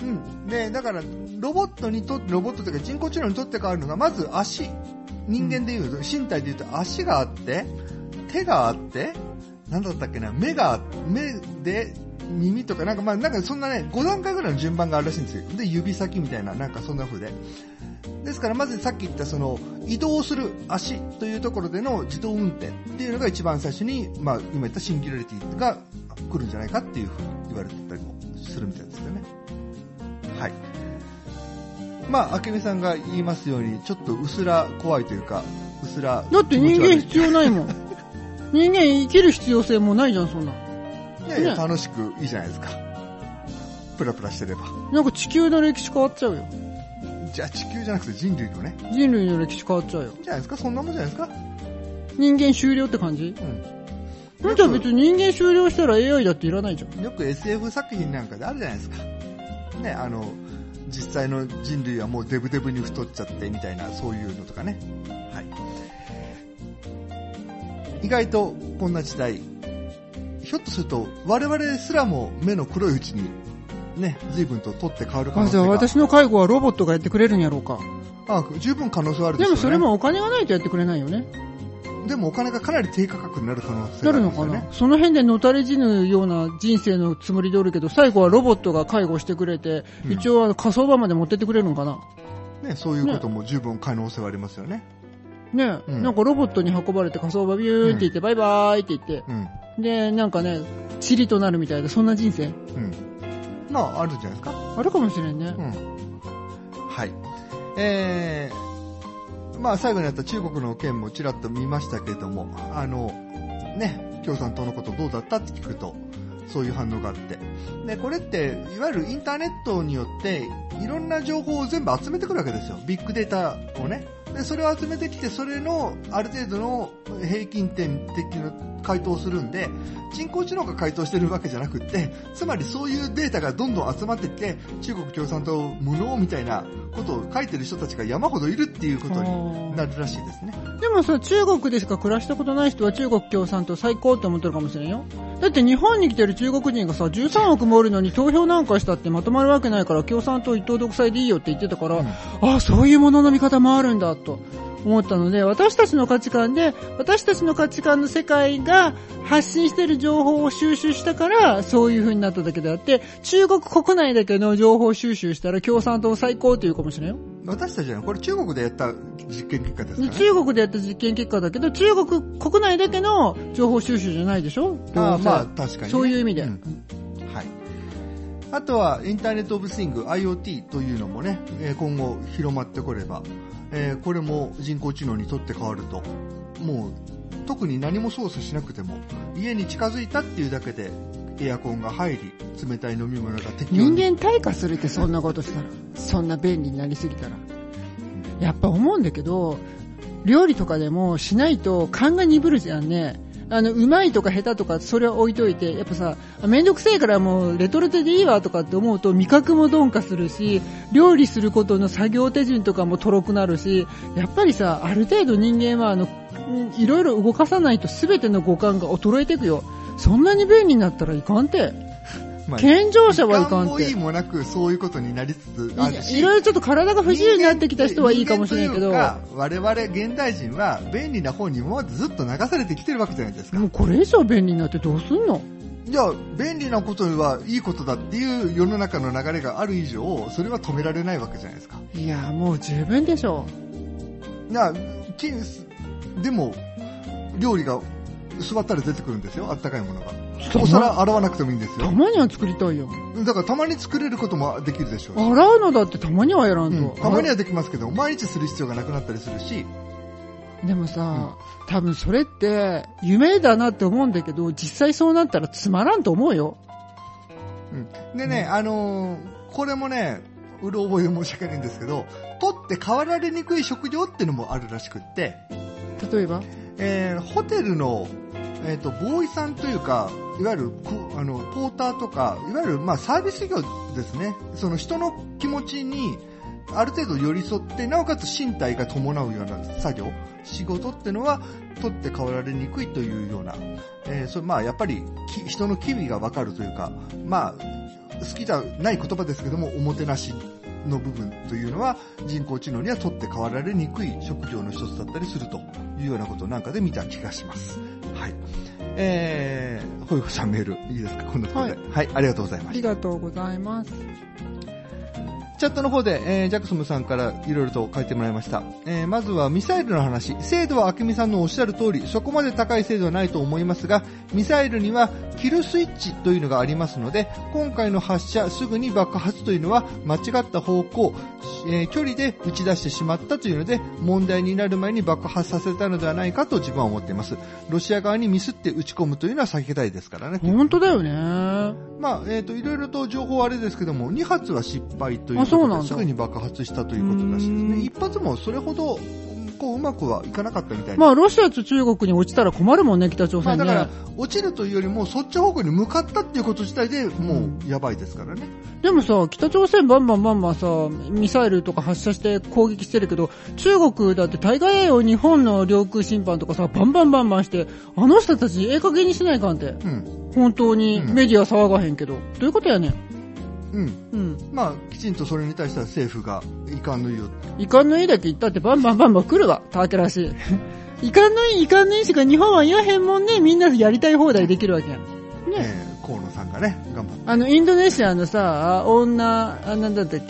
で、だから、ロボットにとって、ロボットというか人工知能にとって変わるのが、まず足。人間でいうと、うん、身体でいうと足があって、手があって、なんだったっけな、目が、目で、耳とか、なんかまあ、なんかそんなね、ご段階ぐらいの順番があるらしいんですよ。で、指先みたいな、なんかそんな風で。ですから、まずさっき言ったその、移動する足というところでの自動運転っていうのが一番最初に、まあ、今言ったシンギュラリティが来るんじゃないかっていう風に言われてたりもするみたいですよね。はい。まあ、明美さんが言いますように、ちょっとうすら怖いというか、うすら。 だって人間必要ないもん。人間生きる必要性もないじゃん、そんな。 いやいや、ね、楽しくいいじゃないですか。プラプラしてれば。 なんか地球の歴史変わっちゃうよ。 じゃあ地球じゃなくて人類のね。 人類の歴史変わっちゃうよ。 じゃないですか、そんなもんじゃないですか。 人間終了って感じ？うん。じゃあ別に人間終了したら エーアイ だっていらないじゃん。 よく エスエフ 作品なんかであるじゃないですか。ね、あの、実際の人類はもうデブデブに太っちゃってみたいな、そういうのとかね。はい。意外とこんな時代、ひょっとすると我々すらも目の黒いうちにね、随分と取って変わる可能性が。 あ、じゃあ私の介護はロボットがやってくれるんやろうか。 あ、十分可能性はあるでしょうね。 でもそれもお金がないとやってくれないよね。 でもお金がかなり低価格になる可能性があるんですよね。 なるのかな。その辺でのたれ死ぬような人生のつもりでおるけど、最後はロボットが介護してくれて、うん、一応火葬場まで持ってってくれるのかな。 ね、そういうことも十分可能性はありますよね。 ね、うん、なんかロボットに運ばれて火葬場ビューって言って、うん、バイバーイって言って、うん、で、なんかね、塵となるみたいな、そんな人生。うん。 まあ、あるんじゃないですか。 あるかもしれんね。うん。 はい。えー、まあ、最後にあった中国の件もちらっと見ましたけれども、あの、ね、共産党のことどうだったって聞くと、そういう反応があって。で、これって、いわゆるインターネットによって、いろんな情報を全部集めてくるわけですよ。ビッグデータをね。で、それを集めてきて、それのある程度の平均点的な回答をするんで、人工知能が回答してるわけじゃなくって、つまりそういうデータがどんどん集まってきて、中国共産党無能みたいなことを書いてる人たちが山ほどいるっていうことになるらしいですね。 でもさ、中国でしか暮らしたことない人は中国共産党最高って思ってるかもしれんよ。だって日本に来てる中国人がさ、じゅうさんおくもおるのに投票なんかしたってまとまるわけないから共産党一党独裁でいいよって言ってたから、うん、ああ、そういうものの見方もあるんだと思ったので、私たちの価値観で、私たちの価値観の世界が発信している情報を収集したから、そういう風になっただけであって、中国国内だけの情報収集したら共産党最高って言うかもしれんよ。 私たちはこれ中国でやった実験結果ですかね。 中国でやった実験結果だけど、中国国内だけの情報収集じゃないでしょ。 ああ、まあ確かに、ね。 そういう意味で。うん、 はい。あとはインターネットオブシング アイオーティー というのもね、今後広まってこれば、えー、これも人工知能にとって変わると、もう特に何も操作しなくても家に近づいたっていうだけでエアコンが入り、冷たい飲み物が適用。人間退化するってそんなことしたら、そんな便利になりすぎたら。やっぱ思うんだけど、料理とかでもしないと勘が鈍るじゃんね。あの、うまいとか下手とかそれは置いといて、やっぱさ、めんどくせえからもうレトルトでいいわとかって思うと味覚も鈍化するし、料理することの作業手順とかもとろくなるし、やっぱりさ、ある程度人間はあの、いろいろ動かさないと全ての五感が衰えていくよ。そんなに便利になったらいかんて。まあ、健常者はいかんって。 もいいもなくそういうことになりつつあるし、 いろいろちょっと体が不自由になってきた人はいいかもしれないけど、 我々現代人は便利な方に今までずっと流されてきてるわけじゃないですか。 もうこれ以上便利になってどうすんの？ いや、便利なことはいいことだっていう世の中の流れがある以上、それは止められないわけじゃないですか。 いや、もう十分でしょう。いや、でも料理が座ったら出てくるんですよ、あったかいものが。お皿洗わなくてもいいんですよ。 たまには作りたいよ。 だからたまに作れることもできるでしょうし。 洗うのだってたまにはやらんと、うん、 たまにはできますけど、毎日する必要がなくなったりするし。 でもさ、うん、多分それって夢だなって思うんだけど、実際そうなったらつまらんと思うよ。 うん、でね、うん、あのー、これもね、うる覚え申し訳ないんですけど、取って変わられにくい職業っていうのもあるらしくって。 例えば、 えー、ホテルのえっと、ボーイさんというか、いわゆる、あの、ポーターとか、いわゆる、まあ、サービス業ですね。その人の気持ちに、ある程度寄り添って、なおかつ身体が伴うような作業、仕事ってのは、取って代わられにくいというような、えー、それ、まあ、やっぱり、人の機微がわかるというか、まあ、好きじゃない言葉ですけども、おもてなしの部分というのは人工知能には取って代わられにくい職業の一つだったりするというようなことなんかで見た気がします。はい。えー、ほいこさんメールいいですか、こんなところで、はい。はい、ありがとうございました。 ありがとうございます。 チャットの方で、えー、ジャクソムさんからいろいろと書いてもらいました。えー、まずはミサイルの話。精度は明美さんのおっしゃる通り、そこまで高い精度はないと思いますが、ミサイルにはキルスイッチというのがありますので、今回の発射すぐに爆発というのは間違った方向、えー、距離で打ち出してしまったというので、問題になる前に爆発させたのではないかと自分は思っています。ロシア側にミスって撃ち込むというのは避けたいですからね。 本当だよね。 まあ、えっと、いろいろと情報はあれですけども、に発は失敗ということですぐに爆発したということらしいですね。一発もそれほどこううまくはいかなかったみたいな。 まあロシアと中国に落ちたら困るもんね、北朝鮮ね。 まあ、だから落ちるというよりもそっち方向に向かったっていうこと自体でもうやばいですからね。 うん、でもさ、北朝鮮バンバンバンバンさミサイルとか発射して攻撃してるけど、中国だって大概よ、日本の領空侵犯とかさバンバンバンバンして、あの人たちええ加減にしないかんて。うん、本当にメディア騒がへんけど、うん、どういうことやねん。 うん。うん。まあ、きちんとそれに対しては政府が遺憾の意を。 遺憾の意だけ言ったってバンバンバンバン来るわ、たわけらしい。遺憾の意、遺憾の意しか日本は言わへんもんね、みんなやりたい放題できるわけやん。ね。 えー、河野さんがね、頑張って。 あの、インドネシアのさ、女、あ、なんだったっけ、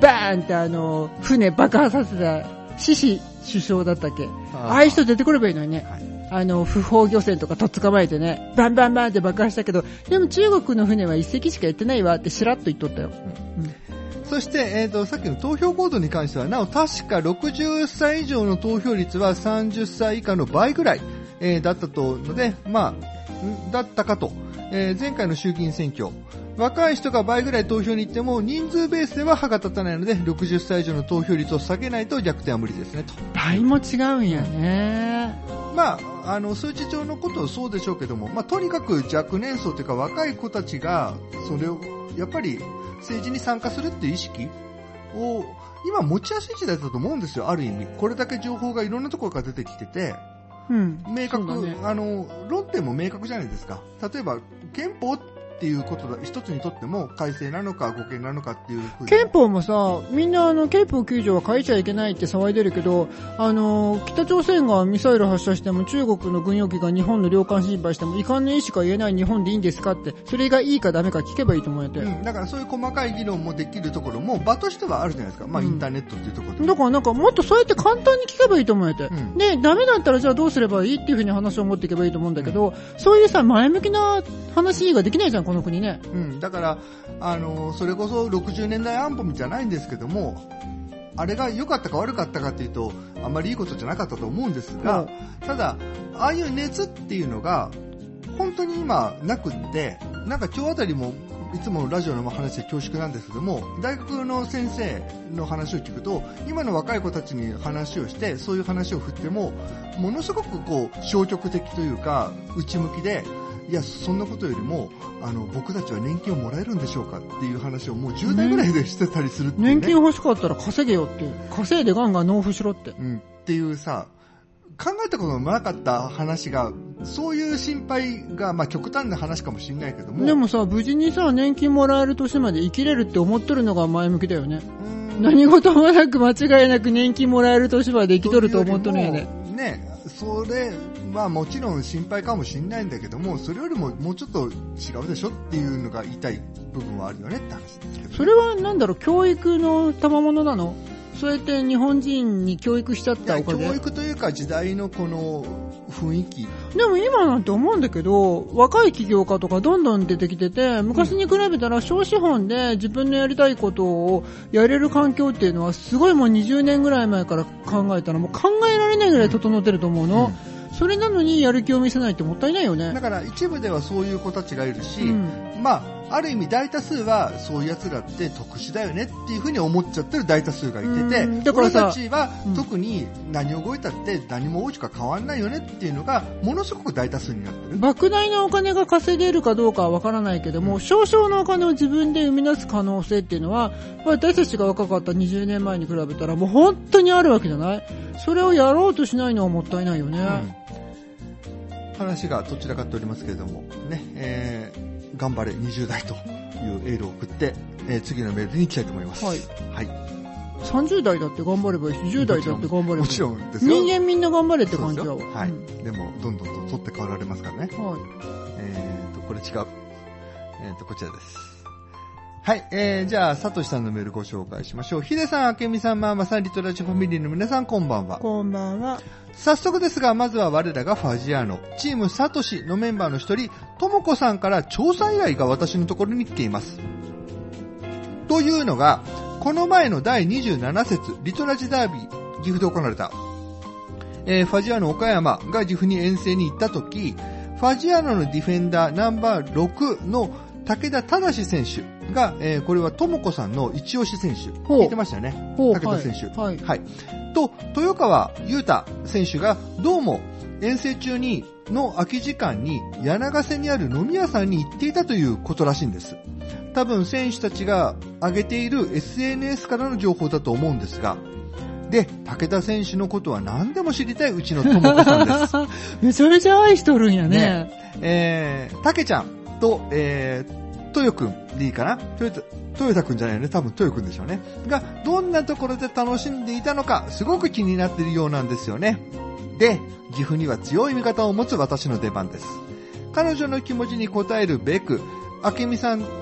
バーンってあの、船爆破させた、シシ首相だったっけ？ああいう人出てくればいいのにね。はい、あの、不法漁船とかとっ捕まえてね、バンバンバンって爆破したけど、でも中国の船は一隻しかやってないわってしらっと言っとったよ。うんうん、 そして、えっと、さっきの投票行動に関しては、なお確かろくじゅっさい以上の投票率はさんじゅっさい以下の倍ぐらい、えー、だったとので、まあ、だったかと。えー、前回の衆議院選挙、若い人が倍ぐらい投票に行っても人数ベースでは歯が立たないので、ろくじゅっさい以上の投票率を下げないと逆転は無理ですねと。 倍も違うんやね。 まあ、あの数値上のことはそうでしょうけども、まあ、とにかく若年層というか若い子たちがそれをやっぱり政治に参加するっていう意識を今持ちやすい時代だと思うんですよ。ある意味これだけ情報がいろんなところから出てきてて、うん、明確、ね、あの論点も明確じゃないですか。例えば憲法っていうことだ一つにとっても改正なのか護憲なのかっていうふうに、 憲法もさ、みんなあの憲法きゅう条は変えちゃいけないって騒いでるけど、あの北朝鮮がミサイル発射しても中国の軍用機が日本の領海侵犯しても遺憾の意しか言えない日本でいいんですかって、それがいいかダメか聞けばいいと思うやて、 うん、だからそういう細かい議論もできるところも場としてはあるじゃないですか。まあ、うん、インターネットっていうところで、 だからなんかもっとそうやって簡単に聞けばいいと思うやて、うん、でダメだったらじゃあどうすればいいっていうふうに話を持っていけばいいと思うんだけど、うん、そういうさ前向きな話ができないじゃんこの国ね。 うん、だからあのそれこそろくじゅうねんだい安保じゃないんですけども、あれが良かったか悪かったかっていうとあんまりいいことじゃなかったと思うんですが、うん、ただああいう熱っていうのが本当に今なくって、なんか今日あたりもいつもラジオの話で恐縮なんですけども、大学の先生の話を聞くと今の若い子たちに話をしてそういう話を振ってもものすごくこう消極的というか内向きで、いやそんなことよりもあの僕たちは年金をもらえるんでしょうかっていう話をもうじゅうだいぐらいでしてたりするっていう、ね、 年金欲しかったら稼げよっていう、稼いでガンガン納付しろって、 うん、っていうさ、考えたこともなかった話が、そういう心配が、まあ極端な話かもしれないけども、 でもさ無事にさ年金もらえる年まで生きれるって思っとるのが前向きだよね。うん、何事もなく間違いなく年金もらえる年まで生きとると思っとるんやね。 ね、それまあもちろん心配かもしれないんだけども、それよりももうちょっと違うでしょっていうのが言いたい部分はあるよねって話ですけど、ね、 それはなんだろう、教育の賜物なの？そうやって日本人に教育しちゃったおかげ？ 教育というか時代のこの雰囲気。 でも今なんて思うんだけど、若い起業家とかどんどん出てきてて、昔に比べたら小資本で自分のやりたいことをやれる環境っていうのはすごいもうにじゅうねんぐらい前から考えたらもう考えられないぐらい整ってると思うの。うん、それなのにやる気を見せないってもったいないよね。 だから一部ではそういう子たちがいるし、うん、まあある意味大多数はそういう奴らって特殊だよねっていうふうに思っちゃってる大多数がいてて、だからさ、俺たちは特に何を動いたって何も大きく変わんないよねっていうのがものすごく大多数になってる。 莫大なお金が稼げるかどうかはわからないけども、うん、少々のお金を自分で生み出す可能性っていうのは私たちが若かったにじゅうねんまえに比べたらもう本当にあるわけじゃない。それをやろうとしないのはもったいないよね。 うん、話がどちらかっておりますけれどもね、えー、頑張れにじゅう代というエールを送って、えー、次のメールに行きたいと思います。はい。はい。 さんじゅう代だって頑張ればいいし、じゅう代だって頑張ればいい。 もちろんですよ。 人間みんな頑張れって感じだわ。 はい、うん。でも、どんどんと取って変わられますからね。はい。えーと、これ違う。えーと、こちらです。はい。えー、じゃあ、サトシさんのメールご紹介しましょう。ヒデさん、アケミさん、マーマさん、リトラチファミリーの皆さん、こんばんは。 こんばんは。 早速ですが、まずは我らがファジアーノ、チームサトシのメンバーの一人、ともこさんから調査依頼が私のところに来ています。というのが、この前のだいにじゅうなな節、リトラジダービー、岐阜で行われた、えー、ファジアーノ岡山が岐阜に遠征に行ったとき、ファジアーノのディフェンダーナンバーろくの武田忠選手が、えー、これはともこさんの一押し選手。聞いてましたよね。武田選手。はい。はい。と、豊川優太選手がどうも遠征中にの空き時間に柳瀬にある飲み屋さんに行っていたということらしいんです。多分選手たちが上げている エスエヌエス からの情報だと思うんですが、で、武田選手のことは何でも知りたいうちのともこさんです。 めちゃめちゃ愛しとるんやね。 ねえー、たけちゃんと、えー、とよくんでいいかな、トヨタ、トヨタくんじゃないよね。多分トヨくんでしょうね。が、どんなところで楽しんでいたのか、すごく気になっているようなんですよね。で、岐阜には強い味方を持つ私の出番です。彼女の気持ちに応えるべく、明美さん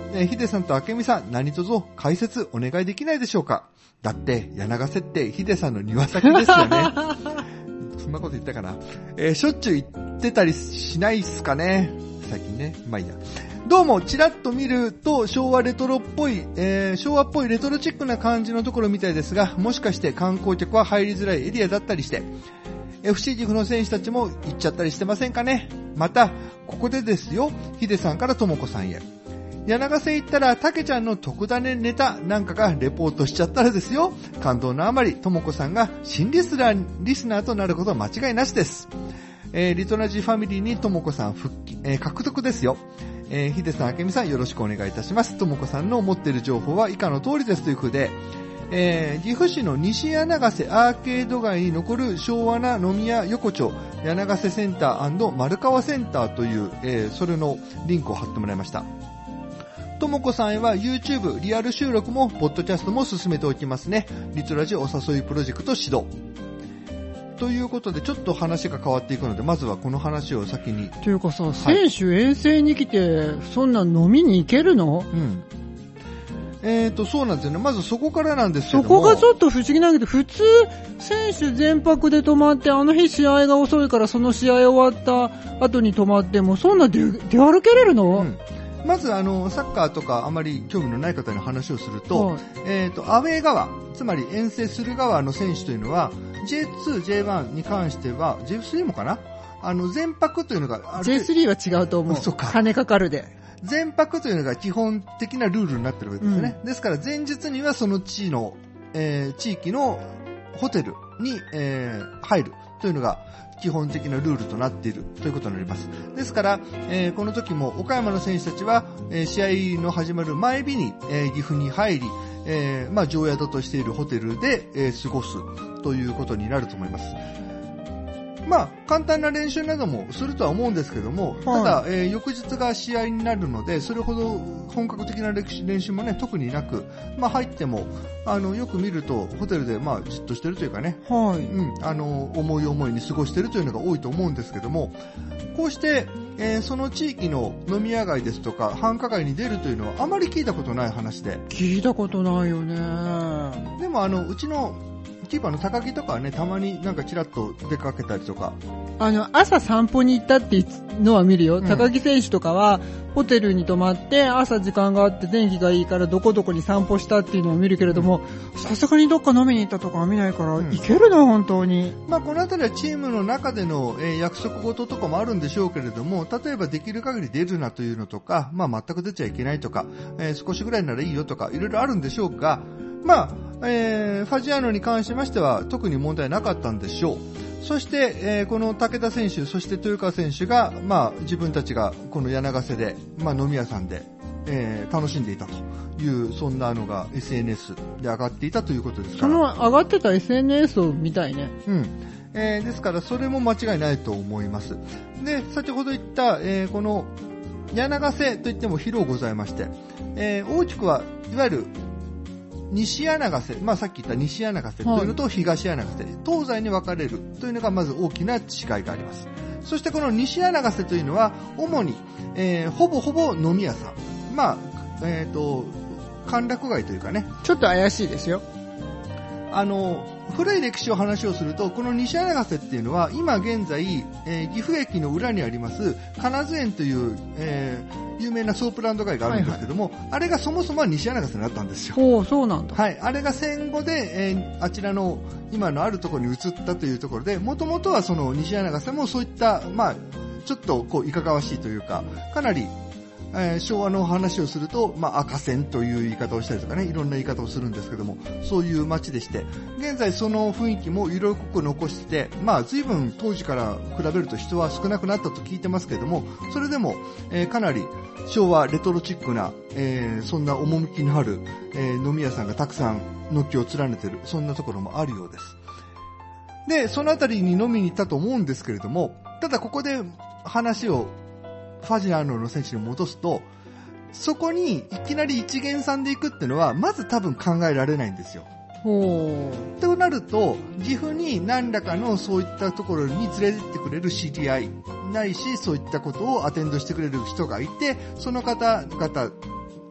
えー、ヒデさんと明美さん、何卒解説お願いできないでしょうか。だって、柳ヶ瀬ってヒデさんの庭先ですよね。そんなこと言ったかな。えー、しょっちゅう行ってたりしないっすかね。最近ね。まあいいや。どうも、ちらっと見ると昭和レトロっぽい、えー、昭和っぽいレトロチックな感じのところみたいですが、もしかして観光客は入りづらいエリアだったりして、エフシー 岐阜の選手たちも行っちゃったりしてませんかね。また、ここでですよ、ヒデさんからともこさんへ。柳ヶ瀬行ったら、たけちゃんの特ダネネタなんかがレポートしちゃったらですよ。感動のあまり、ともこさんが新リスナー、リスナーとなることは間違いなしです。えー、リトラジファミリーにともこさん復帰、えー、獲得ですよ。えー、ヒデさん、あけみさんよろしくお願いいたします。ともこさんの持っている情報は以下の通りですという風で、えー、岐阜市の西柳ヶ瀬アーケード街に残る昭和な飲み屋横丁柳ヶ瀬センター&丸川センターという、えー、それのリンクを貼ってもらいました。ともこさんへは YouTube リアル収録もポッドキャストも進めておきますね。リトラジお誘いプロジェクト始動ということで、ちょっと話が変わっていくので、まずはこの話を先に。 というかさ、はい、選手遠征に来てそんな飲みに行けるの？ うん。えーと、そうなんですよね。まずそこからなんですけども。 そこがちょっと不思議なんだけど、普通、選手全泊で泊まって、あの日試合が遅いからその試合終わった後に泊まっても、そんな出、出歩けれるの？うん。 まずあの、サッカーとかあまり興味のない方に話をすると、はい、えーと、アウェー側、つまり遠征する側の選手というのは、ジェイツー、ジェイワン に関しては、ジェイスリー もかな？あの、全泊というのがある。 ジェイスリー は違うと思う。そうか。金かかるで。 全泊というのが基本的なルールになってるわけですよね。うん、ですから前日にはその地の、えー、地域のホテルに、えー、入るというのが基本的なルールとなっているということになります。ですから、えー、この時も岡山の選手たちは、えー、試合の始まる前日に、えー、岐阜に入り、えー、まあ、常宿としているホテルで、えー、過ごすということになると思います。まあ、簡単な練習などもするとは思うんですけども、ただ、えー、翌日が試合になるので、それほど本格的な練習もね、特になく、まあ入っても、あの、よく見ると、ホテルでまあじっとしてるというかね、はい。うん、あの、思い思いに過ごしてるというのが多いと思うんですけども、こうして、えー、その地域の飲み屋街ですとか、繁華街に出るというのはあまり聞いたことない話で。 聞いたことないよね。 でもあの、うちの、キーパーの高木とかはね、たまになんかチラッと出かけたりとか。 あの、朝散歩に行ったってのは見るよ。うん、高木選手とかは、ホテルに泊まって、朝時間があって天気がいいからどこどこに散歩したっていうのを見るけれども、さすがにどっか飲みに行ったとかは見ないから、うん、行けるな、本当に。 まあ、このあたりはチームの中での、えー、約束事とかもあるんでしょうけれども、例えばできる限り出るなというのとか、まあ、全く出ちゃいけないとか、えー、少しぐらいならいいよとか、いろいろあるんでしょうが、まあ、えー、ファジアーノに関しましては特に問題なかったんでしょう。そして、えー、この武田選手、そして豊川選手が、まあ、自分たちがこの柳ヶ瀬で、まあ、飲み屋さんで、えー、楽しんでいたという、そんなのが エスエヌエス で上がっていたということですから。 その上がってた エスエヌエス を見たいね。 うん。えー、ですから、それも間違いないと思います。で、先ほど言った、えー、この柳ヶ瀬といっても広ございまして、えー、大きくは、いわゆる、西柳ヶ瀬、まあさっき言った西柳ヶ瀬というのと東柳ヶ瀬、はい、東西に分かれるというのがまず大きな違いがあります。そしてこの西柳ヶ瀬というのは主に、えー、ほぼほぼ飲み屋さん、まあえっと歓楽街というかね、 ちょっと怪しいですよ。 あの古い歴史を話をすると、この西柳ヶ瀬っていうのは今現在、えー、岐阜駅の裏にあります金津園という、えー、有名なソープランド街があるんですけども、はいはい、あれがそもそもは西柳ヶ瀬になったんですよ。 おー、そうなんだ。 はい、あれが戦後で、えー、あちらの今のあるところに移ったというところで、もともとはその西柳ヶ瀬もそういったまあちょっとこういかがわしいというか、かなりえー、昭和の話をすると、まあ、赤線という言い方をしたりとかね、いろんな言い方をするんですけども、そういう街でして、現在その雰囲気も色濃く残してて、まあ、随分当時から比べると人は少なくなったと聞いてますけれども、それでも、えー、かなり昭和レトロチックな、えー、そんな趣のある、えー、飲み屋さんがたくさん軒を連ねてる、そんなところもあるようです。で、そのあたりに飲みに行ったと思うんですけれども、ただここで話をファジアーノの選手に戻すと、そこにいきなり一元さんで行くっていうのはまず多分考えられないんですよ。ほう。となると、岐阜に何らかのそういったところに連れてってくれる知り合いないし、そういったことをアテンドしてくれる人がいて、その方々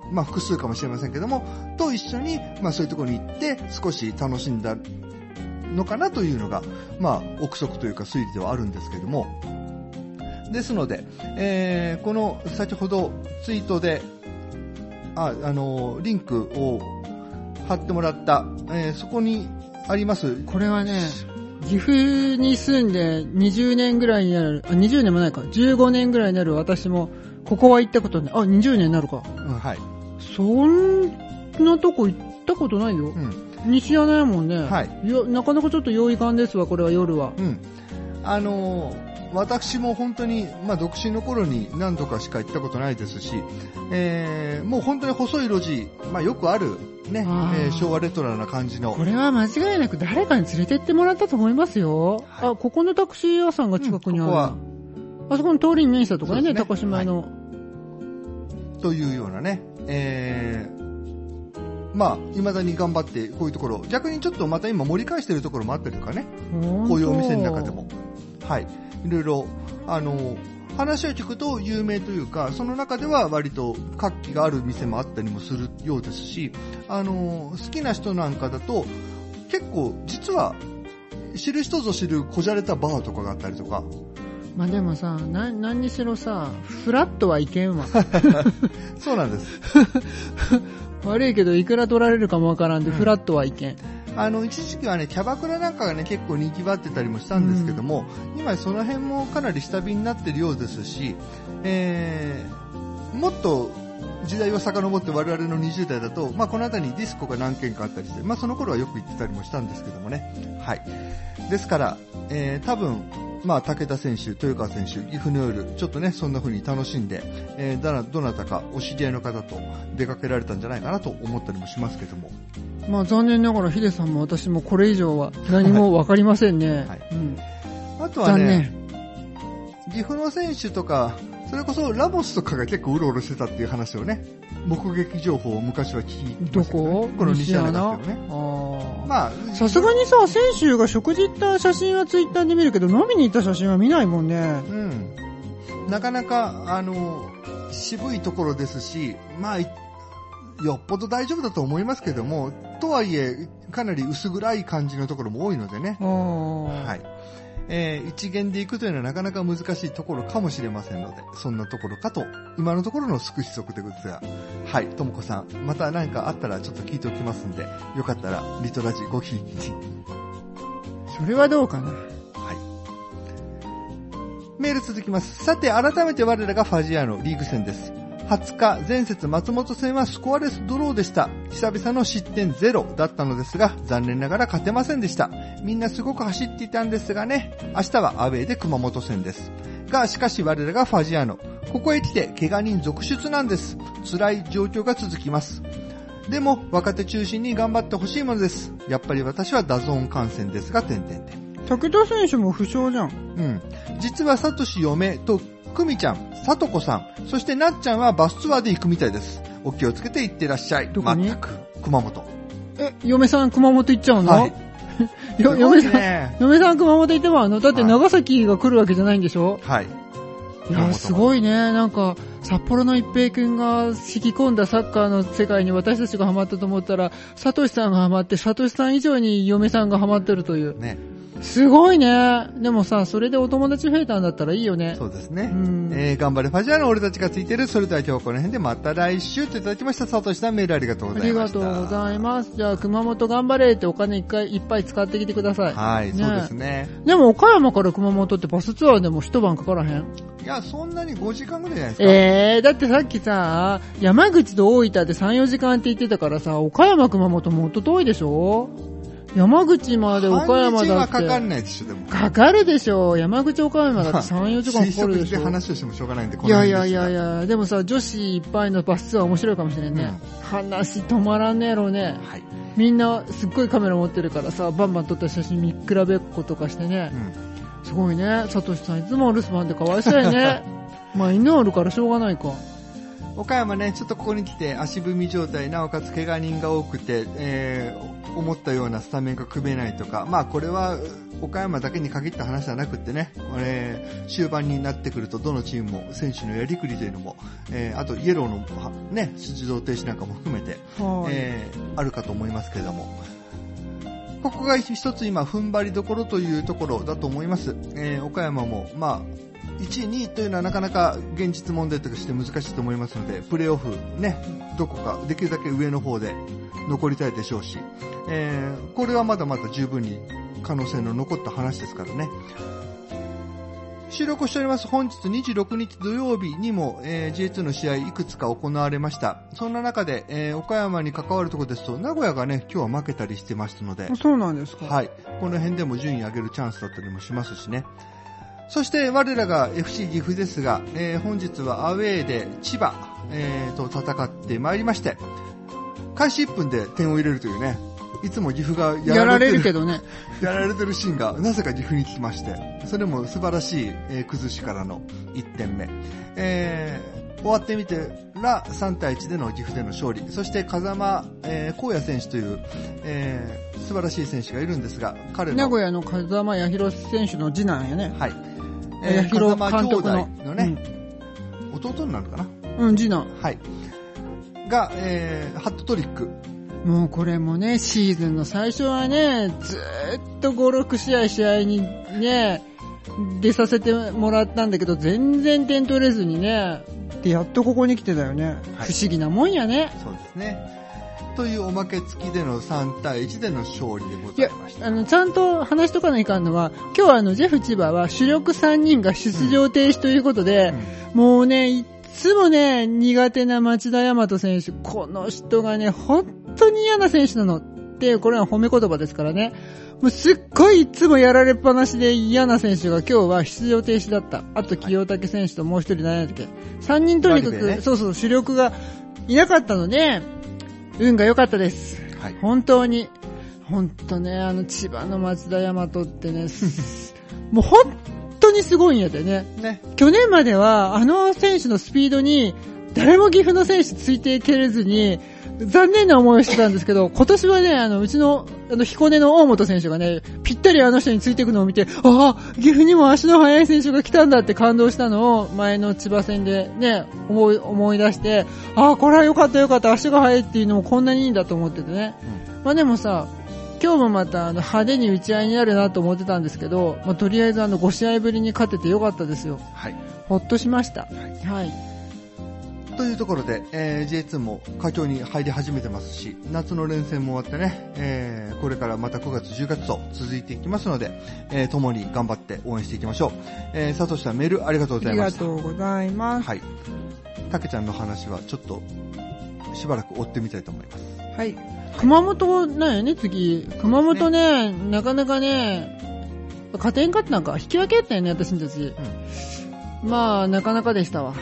まあ複数かもしれませんけども、と一緒に、まあそういうところに行って少し楽しんだのかなというのが、まあ憶測というか推理ではあるんですけども、ですので、えー、この先ほどツイートで、あ、あの、リンクを貼ってもらった、えー、そこにあります。 これはね、岐阜に住んでにじゅうねんぐらいになる、あ、にじゅうねんもないか、じゅうごねんぐらいになる私も、ここは行ったことない。あ、にじゅうねんになるか。 うん、はい。 そんなとこ行ったことないよ。うん。西じゃないもんね。はい。よ、なかなかちょっと用意感ですわ、これは夜は。 うん。あのー、私も本当に、まあ、独身の頃に何度かしか行ったことないですし、えー、もう本当に細い路地、まあ、よくあるね、えー、昭和レトロな感じの。 これは間違いなく誰かに連れてってもらったと思いますよ。はい、あ、ここのタクシー屋さんが近くにある。うん、ここはあそこの通りに面したとかね、ね、高島屋の、はい。というようなね、えー、まあ、未だに頑張ってこういうところ、逆にちょっとまた今盛り返してるところもあったりとかね、こういうお店の中でも。はい。いろいろ、あの、話を聞くと有名というか、その中では割と活気がある店もあったりもするようですし、あの、好きな人なんかだと、結構実は、知る人ぞ知るこじゃれたバーとかがあったりとか。 まあでもさ、な、何にしろさ、フラットはいけんわ。 そうなんです。 悪いけど、いくら取られるかもわからんで、うん、フラットはいけん。 あの、一時期はね、キャバクラなんかがね、結構人気ばってたりもしたんですけども、うん、今その辺もかなり下火になってるようですし、えー、もっと時代を遡って我々のにじゅう代だと、まあこの辺りにディスコが何軒かあったりして、まあその頃はよく行ってたりもしたんですけどもね。はい。ですから、えー、多分、まあ武田選手、豊川選手、岐阜の夜、ちょっとね、そんな風に楽しんで、えー、だな、どなたかお知り合いの方と出かけられたんじゃないかなと思ったりもしますけども。 まあ残念ながらヒデさんも私もこれ以上は何もわかりませんね。はい。うん、 あとはね、岐阜の選手とか、それこそラモスとかが結構うろうろしてたっていう話をね、目撃情報を昔は聞きました、ね。 どこ？ この西山だけどね。 あまあ、さすがにさ、選手が食事行った写真はツイッターで見るけど、飲みに行った写真は見ないもんね。 うん。なかなか、あの、渋いところですし、まあ、よっぽど大丈夫だと思いますけども、とはいえ、かなり薄暗い感じのところも多いのでね。はい。えー、一元で行くというのはなかなか難しいところかもしれませんので、そんなところかと、今のところのすくひそくでございますが、はい、ともこさん、また何かあったらちょっと聞いておきますんで、よかったら、リトラジごひいきに。 それはどうかな。はい。 メール続きます。さて、改めて我らがファジアーノリーグ戦です。はつか、前節松本戦はスコアレスドローでした。久々の失点ゼロだったのですが、残念ながら勝てませんでした。みんなすごく走っていたんですがね、明日はアウェーで熊本戦です。が、しかし我らがファジアーノ、ここへ来て怪我人続出なんです。辛い状況が続きます。でも、若手中心に頑張ってほしいものです。やっぱり私はダゾーン観戦ですが、点々点。 武田選手も負傷じゃん。 うん。実はサトシ嫁と、くみちゃん、さとこさん、そしてなっちゃんはバスツアーで行くみたいです。お気をつけて行ってらっしゃい。 どこに？ 全く、熊本。 え、嫁さん熊本行っちゃうの？はい。よ、嫁さん、嫁さん熊本行ってもあの、だって長崎が来るわけじゃないんでしょ？ はい。 いや、すごいね。なんか、札幌の一平くんが敷き込んだサッカーの世界に私たちがハマったと思ったら、サトシさんがハマって、サトシさん以上に嫁さんがハマってるという。ね。すごいね。でもさ、それでお友達増えたんだったらいいよね。 そうですね。うん、えー、頑張れファジアの俺たちがついてる。それでは今日はこの辺でまた来週といただきました。サトシさんメールありがとうございました。 ありがとうございます。じゃあ熊本頑張れってお金一回いっぱい使ってきてください。 はい、ね、そうですね。 でも岡山から熊本ってバスツアーでも一晩かからへん？ いや、そんなにごじかんぐらいじゃないですか。 えー、だってさっきさ、山口と大分でさん、よじかんって言ってたからさ、岡山熊本もっと遠いでしょ？山口まで岡山だって。半日はかかんないでしょ、でも。 かかるでしょ。山口岡山だってさん、よじかんかかるでしょ。 推測して話をしてもしょうがないんで、この辺です。いやいやいやいや、でもさ、女子いっぱいのバスツアー面白いかもしれんね。うん、話止まらんねやろうね。はい。みんなすっごいカメラ持ってるからさ、バンバン撮った写真見比べっことかしてね。うん、すごいね。サトシさんいつもお留守番でかわいそうやね。まあ犬あるからしょうがないか。 岡山ね、ちょっとここに来て足踏み状態、なおかつ怪我人が多くて、えー、 思ったようなスタメンが組めないとか、まあこれは岡山だけに限った話じゃなくってね、これ終盤になってくるとどのチームも選手のやりくりというのも、えー、あとイエローのね、出場停止なんかも含めて、えー、あるかと思いますけれども、ここが一つ今踏ん張りどころというところだと思います。えー、岡山もまあいちい、にいというのはなかなか現実問題として難しいと思いますので、プレーオフね、どこかできるだけ上の方で残りたいでしょうし、えー、これはまだまだ十分に可能性の残った話ですからね。収録しております本日にじゅうろくにち土曜日にも、えー、ジェイツー の試合いくつか行われました。そんな中で、えー、岡山に関わるところですと名古屋がね今日は負けたりしてますので、 そうなんですか。 はい、この辺でも順位上げるチャンスだったりもしますしね。そして我らが エフシー 岐阜ですが、えー、本日はアウェーで千葉、えー、と戦ってまいりまして、開始いっぷんで点を入れるというね、いつも岐阜がやられてる、 やられるけどねやられてるシーンがなぜか岐阜に来まして、それも素晴らしい、えー、崩しからのいってんめ、えー、終わってみてらさんたいいちでの岐阜での勝利。そして風間、えー、光也選手という、えー、素晴らしい選手がいるんですが、彼の名古屋の風間彌弘選手の次男やね。 はい、えー、風間兄弟のね、うん、弟になるかな、 うん、次男、 はい、が、えー、ハットトリック。 もうこれもね、シーズンの最初はね、ずーっとご、ろくしあい試合にね、出させてもらったんだけど、全然点取れずにね、で、やっとここに来てたよね。はい、不思議なもんやね。 そうですね。というおまけ付きでのさんたいいちでの勝利でございました。 いや、あの、ちゃんと話しとかないかんのは、今日はあの、ジェフ千葉は主力さんにんが出場停止ということで、うん、もうね、いつもね、苦手な町田大和選手、この人がね、本当に嫌な選手なのって、これは褒め言葉ですからね。もうすっごいいつもやられっぱなしで嫌な選手が今日は出場停止だった。あと清武選手ともう一人何やったっけ。さんにんとにかく、ね、そうそう、主力がいなかったので、運が良かったです。はい、本当に。本当ね、あの千葉の町田大和ってね、もう本当にすごいんやでね。ね。去年まではあの選手のスピードに誰も岐阜の選手ついていけれずに、残念な思いをしてたんですけど、今年はね、あの、うちの、あの、彦根の大本選手がね、ぴったりあの人についていくのを見て、ああ、岐阜にも足の速い選手が来たんだって感動したのを、前の千葉戦でね、思い、思い出して、ああ、これは良かった良かった、足が速いっていうのもこんなにいいんだと思っててね。うん、まあでもさ、今日もまたあの派手に打ち合いになるなと思ってたんですけど、まあとりあえずあのご試合ぶりに勝てて良かったですよ。はい。ほっとしました。はい。はい。 というところで、えー、ジェイツー も佳境に入り始めてますし、夏の連戦も終わってね、えー、これからまたくがつじゅうがつと続いていきますので、えー、共に頑張って応援していきましょう。えー、佐藤さんメールありがとうございました。 ありがとうございます。 はい。たけちゃんの話はちょっとしばらく追ってみたいと思います。 はい。熊本なんよね、次。熊本ね、ねなかなかね、勝てんかったんか、引き分けやったよね、私たち。うん、まあ、なかなかでしたわ。はい、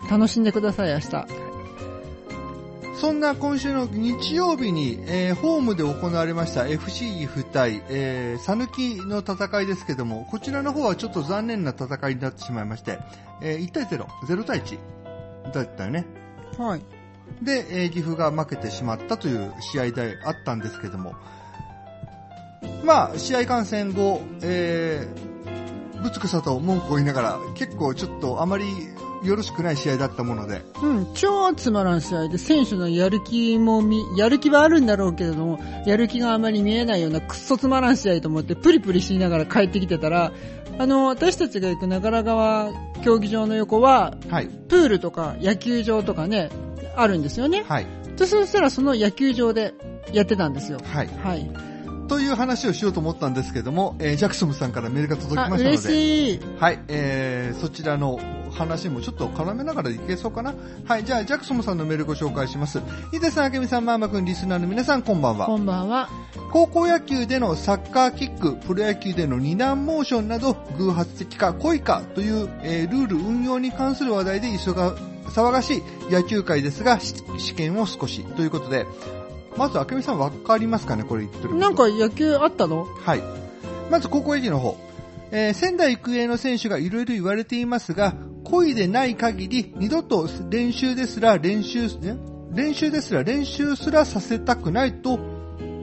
楽しんでください、明日。 そんな今週の日曜日に、えー、ホームで行われました エフシー 岐阜対、えー、さぬきの戦いですけども、こちらの方はちょっと残念な戦いになってしまいまして、えー、いちたいゼロ、ゼロたいいちだったよね。 はい。 で、えー、岐阜が負けてしまったという試合であったんですけども、まあ、試合観戦後、えー、ぶつくさと文句を言いながら、結構ちょっとあまりよろしくない試合だったもので。 うん、超つまらん試合で、選手のやる気もみ、やる気はあるんだろうけれども、やる気があまり見えないようなくっそつまらん試合と思ってプリプリしながら帰ってきてたら、あの、私たちが行く長良川競技場の横は、はい、プールとか野球場とかね、あるんですよね。はい。そしたらその野球場でやってたんですよ。はい。はい。 という話をしようと思ったんですけども、えー、ジャクソムさんからメールが届きましたので、 嬉しい。 はい、えー、そちらの話もちょっと絡めながらいけそうかな。はい、じゃあジャクソムさんのメールご紹介します。井出さん、あけみさん、マーマくん、リスナーの皆さん、こんばんは。 こんばんは。 高校野球でのサッカーキック、プロ野球での二段モーションなど、偶発的か故意かという、えー、ルール運用に関する話題で急が騒がしい野球界ですが、試験を少しということで、まず、あけみさんわかりますかね、これ言ってる。 なんか野球あったの？ はい。まず高校野球の方。えー、仙台育英の選手がいろいろ言われていますが、故意でない限り、二度と練習ですら練習、ね、練習ですら練習すらさせたくないと、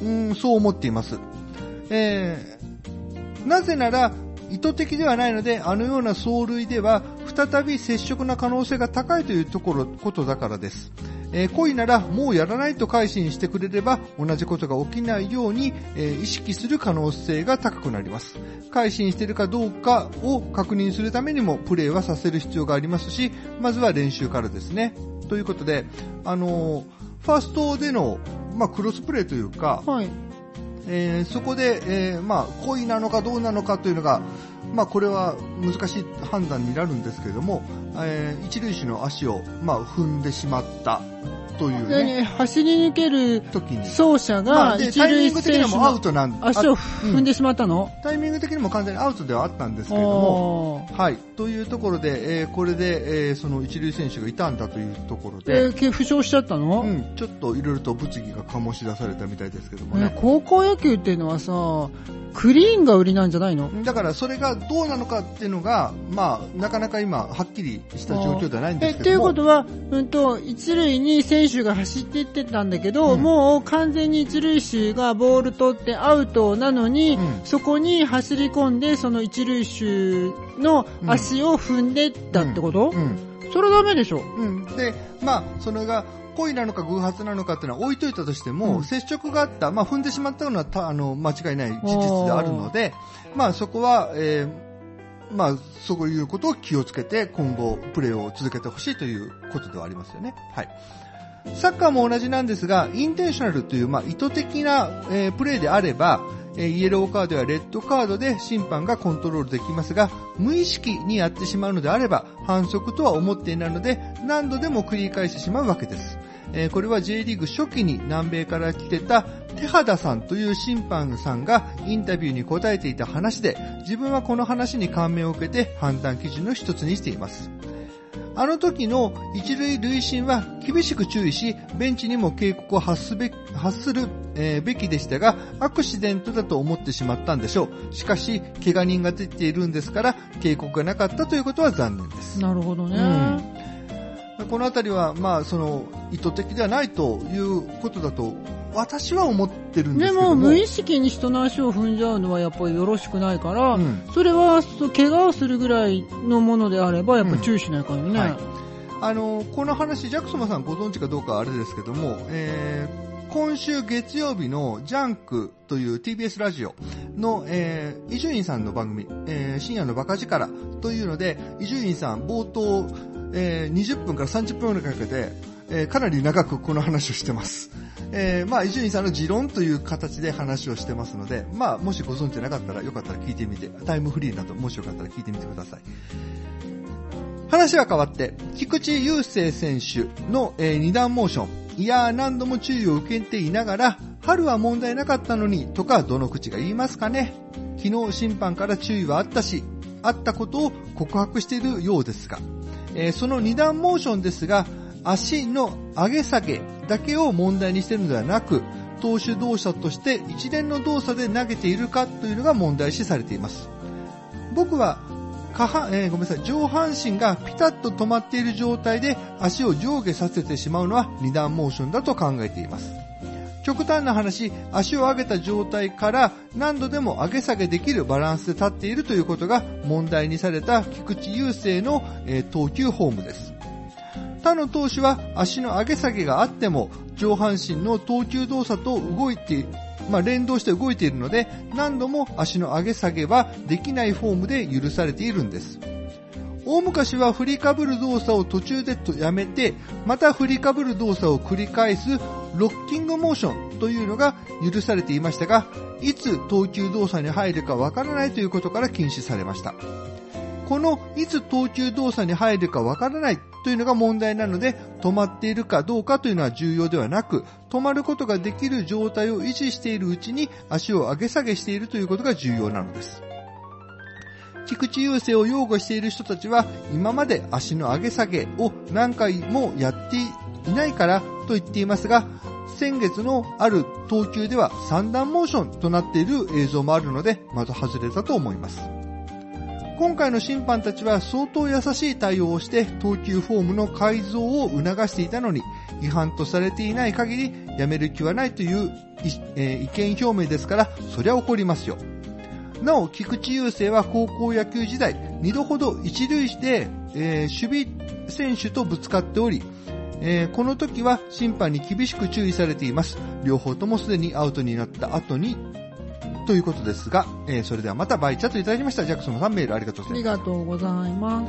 うん、そう思っています。えー、なぜなら、意図的ではないので、あのような走塁では、再び接触の可能性が高いというところ、ことだからです。えー、故意ならもうやらないと改心してくれれば同じことが起きないように、えー、意識する可能性が高くなります。改心しているかどうかを確認するためにもプレーはさせる必要がありますし、まずは練習からですね。ということで、あのー、ファーストでの、まあ、クロスプレーというか、 はい、 えー、そこで、えー、まあ、故意なのかどうなのかというのが、まあ、これは難しい判断になるんですけれども、えー、一塁手の足を、まあ、踏んでしまったというね。 走り抜ける走者が一塁選手の足を踏んでしまったの、 うん、タイミング的にも完全にアウトではあったんですけれども、はい、というところで、えー、これで、えー、その一塁選手がいたんだというところで、 えー、負傷しちゃったの？ うん、ちょっといろいろと物議が醸し出されたみたいですけどもね。 えー、高校野球っていうのはさ、クリーンが売りなんじゃないの？ だからそれがどうなのかっていうのが、まあ、なかなか今はっきりした状況ではないんですけども。え、ということは、うんと、一塁に選手が走っていってたんだけど、うん、もう完全に一塁手がボール取ってアウトなのに、うん、そこに走り込んで、その一塁手の足を踏んでったってこと？うんうんうん、それはダメでしょ。 うん。で、まあ、それが、故意なのか偶発なのかっていうのは置いといたとしても、うん、接触があった、まあ、踏んでしまったのはたあの間違いない事実であるので、まあ、そこは、えー、まあ、そういうことを気をつけて今後プレーを続けてほしいということではありますよね。はい。サッカーも同じなんですが、インテンショナルという、まあ、意図的な、えー、プレーであれば、えー、イエローカードやレッドカードで審判がコントロールできますが、無意識にやってしまうのであれば反則とは思っていないので、何度でも繰り返してしまうわけです。えー、これは J リーグ初期に南米から来てた手肌さんという審判さんがインタビューに答えていた話で、自分はこの話に感銘を受けて判断基準の一つにしています。あの時の一塁塁審は厳しく注意し、ベンチにも警告を発すべ、発する、えー、べきでしたが、アクシデントだと思ってしまったんでしょう。しかし、怪我人が出ているんですから、警告がなかったということは残念です。 なるほどね。 うん、このあたりは、まあ、その、意図的ではないということだと、私は思ってるんですけども。 でも、無意識に人の足を踏んじゃうのはやっぱりよろしくないから、うん、それは、怪我をするぐらいのものであれば、やっぱり注意しないからね。うん、はい。 あの、この話、ジャクソマさんご存知かどうかはあれですけども、えー、今週月曜日のジャンクという ティービーエス ラジオの、えー、伊集院さんの番組、えー、深夜のバカ力というので、伊集院さん冒頭、えー、にじゅっぷんからさんじゅっぷんぐらいかけて、えー、かなり長くこの話をしてます。えー、まあ、伊集院さんの持論という形で話をしてますので、まあ、もしご存知なかったらよかったら聞いてみて、タイムフリーなどもしよかったら聞いてみてください。話は変わって、菊池雄星選手の、えー、二段モーション。いやー何度も注意を受けていながら、春は問題なかったのに、とかどの口が言いますかね。昨日審判から注意はあったし、あったことを告白しているようですが、えー、その二段モーションですが、足の上げ下げだけを問題にしているのではなく、投手動作として一連の動作で投げているかというのが問題視されています。僕は下半、えー、ごめんなさい、上半身がピタッと止まっている状態で足を上下させてしまうのは二段モーションだと考えています。極端な話、足を上げた状態から何度でも上げ下げできるバランスで立っているということが問題にされた菊池雄星の、えー、投球フォームです。他の投手は足の上げ下げがあっても上半身の投球動作と動いて、まあ、連動して動いているので、何度も足の上げ下げはできないフォームで許されているんです。大昔は振りかぶる動作を途中でやめて、また振りかぶる動作を繰り返すロッキングモーションというのが許されていましたが、いつ投球動作に入るかわからないということから禁止されました。このいつ投球動作に入るかわからないというのが問題なので、止まっているかどうかというのは重要ではなく、止まることができる状態を維持しているうちに足を上げ下げしているということが重要なのです。菊池雄星を擁護している人たちは、今まで足の上げ下げを何回もやっていないからと言っていますが、先月のある投球では三段モーションとなっている映像もあるので、まず外れたと思います。今回の審判たちは相当優しい対応をして投球フォームの改造を促していたのに、 違反とされていない限りやめる気はないという、えー、意見表明ですから、そりゃ怒りますよ。なお、菊池雄星は高校野球時代、にどほど一塁手で、えー、守備選手とぶつかっており、えー、この時は審判に厳しく注意されています。両方ともすでにアウトになった後に、ということですが、えー、それではまたバイチャットいただきました。ジャクソンさんメールありがとうございます。 ありがとうございます。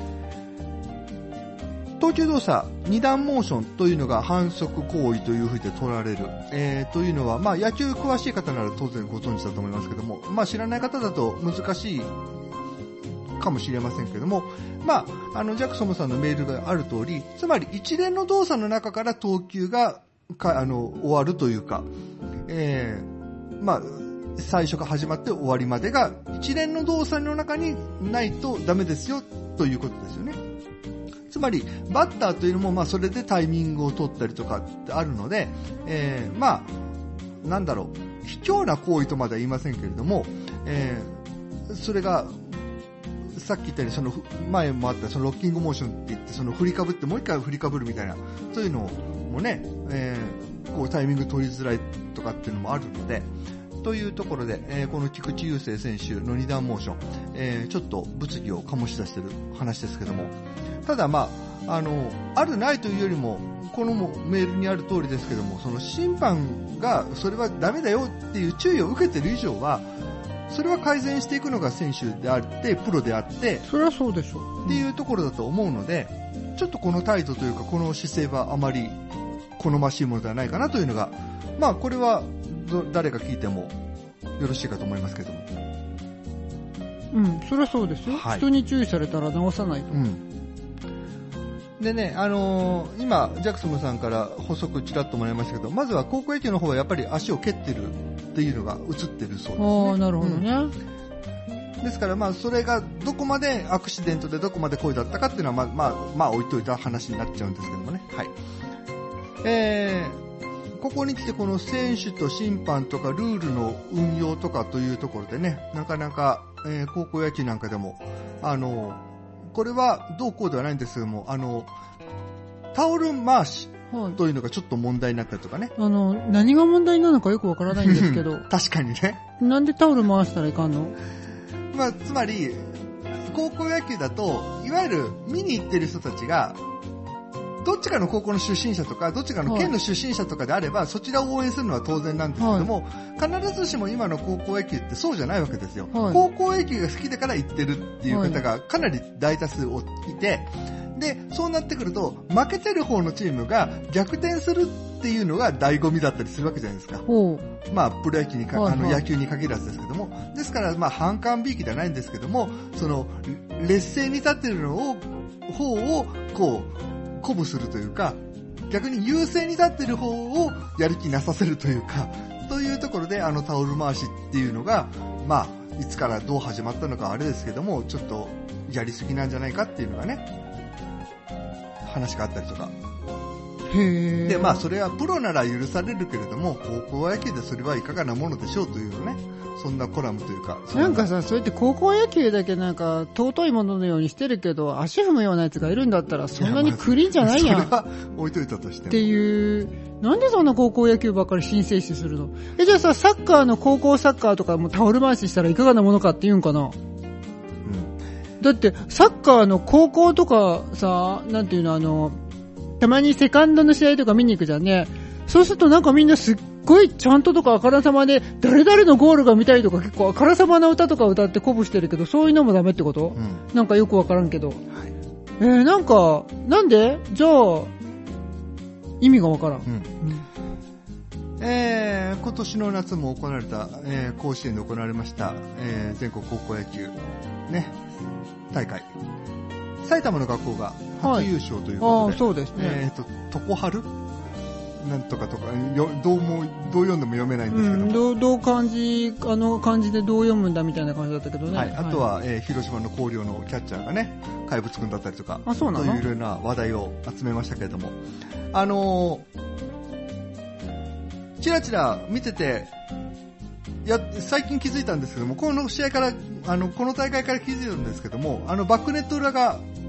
投球動作、二段モーションというのが反則行為というふうに取られる。えー、というのは、まあ野球詳しい方なら当然ご存知だと思いますけども、まあ知らない方だと難しいかもしれませんけども、まあ、あの、ジャクソンさんのメールがある通り、つまり一連の動作の中から投球が、か、あの、終わるというか、えー、まあ、最初が始まって終わりまでが一連の動作の中にないとダメですよということですよね。つまりバッターというのもまあそれでタイミングを取ったりとかってあるので、えー、まあなんだろう、卑怯な行為とまでは言いませんけれども、えー、それがさっき言ったようにその前もあったそのロッキングモーションって言ってその振りかぶってもう一回振りかぶるみたいなそういうのもね、えー、こうタイミング取りづらいとかっていうのもあるので。というところで、えー、この菊池雄星選手の二段モーション、えー、ちょっと物議を醸し出している話ですけども、ただまあ、あの、あるないというよりも、このメールにある通りですけども、その審判がそれはダメだよっていう注意を受けている以上は、それは改善していくのが選手であって、プロであって、 それはそうでしょう。 っていうところだと思うので、ちょっとこの態度というか、この姿勢はあまり好ましいものではないかなというのが、まあこれは、誰が聞いてもよろしいかと思いますけども。 うん、それはそうですよ。はい、人に注意されたら直さないと。 うん。でね、あのー、今、ジャクソンさんから補足ちらっともらいましたけど、まずは高校野球の方はやっぱり足を蹴ってるっていうのが映ってるそうですね。 ああ、なるほどね。 うん、ですからまあそれがどこまでアクシデントでどこまで故意だったかっていうのはまあまあまあ置いといた話になっちゃうんですけどもね。はい。えー。ここに来てこの選手と審判とかルールの運用とかというところでね、なかなか、えー、高校野球なんかでも、あの、これはどうこうではないんですけども、あの、タオル回しというのがちょっと問題になったりとかね。 あの、何が問題なのかよくわからないんですけど。 確かにね。 なんでタオル回したらいかんの？ まあ、つまり、高校野球だと、いわゆる見に行ってる人たちが、どっちかの高校の出身者とか、どっちかの県の出身者とかであれば、はい、そちらを応援するのは当然なんですけども、はい、必ずしも今の高校野球ってそうじゃないわけですよ。はい、高校野球が好きだから行ってるっていう方がかなり大多数いて、で、そうなってくると、負けてる方のチームが逆転するっていうのが醍醐味だったりするわけじゃないですか。まあ、プロ野球にか、あの野球に限らずですけども、ですから、まあ、反感びいきではないんですけども、その、劣勢に立ってるのを、方を、こう、鼓舞するというか、逆に優勢に立ってる方をやる気なさせるというか、というところであのタオル回しっていうのが、まあ、いつからどう始まったのかあれですけども、ちょっとやりすぎなんじゃないかっていうのがね、話があったりとか。 へで、まあそれはプロなら許されるけれども、高校野球でそれはいかがなものでしょうというのね。そんなコラムというか。 なんかさ、そうやって高校野球だけなんか尊いもののようにしてるけど、足踏むようなやつがいるんだったらそんなにクリーンじゃないやん。 それは置いといたとしても。 っていう、なんでそんな高校野球ばっかり申請視するの？え、じゃあさ、サッカーの高校サッカーとかもタオル回ししたらいかがなものかって言うんかな？うん。だって、サッカーの高校とかさ、なんていうの、あの、たまにセカンドの試合とか見に行くじゃんね。そうするとなんかみんなすっごいちゃんととかあからさまで誰々のゴールが見たいとか結構あからさまな歌とか歌って鼓舞してるけど、そういうのもダメってこと？うん、なんかよくわからんけど。はい、えー、なんか、なんで？じゃあ、意味がわからん。うんうん、えー、今年の夏も行われた、えー、甲子園で行われました、えー、全国高校野球、ね、大会。埼玉の学校が初優勝ということで、はい、 あ、そうですね。 えっと、常春なんとかとか、よどうも、どう読んでも読めないんですけど、うん、 どう、どう漢字、あの漢字でどう読むんだみたいな感じだったけどね。 はい。あとは、はい、えー、広島の広陵のキャッチャーがね、怪物くんだったりとか、 あ、そうなの？ といういろいろな話題を集めましたけれども、あのー、ちらちら見てて、や、最近気づいたんですけども、この試合から、あの、この大会から気づいたんですけども、あの、バックネット裏が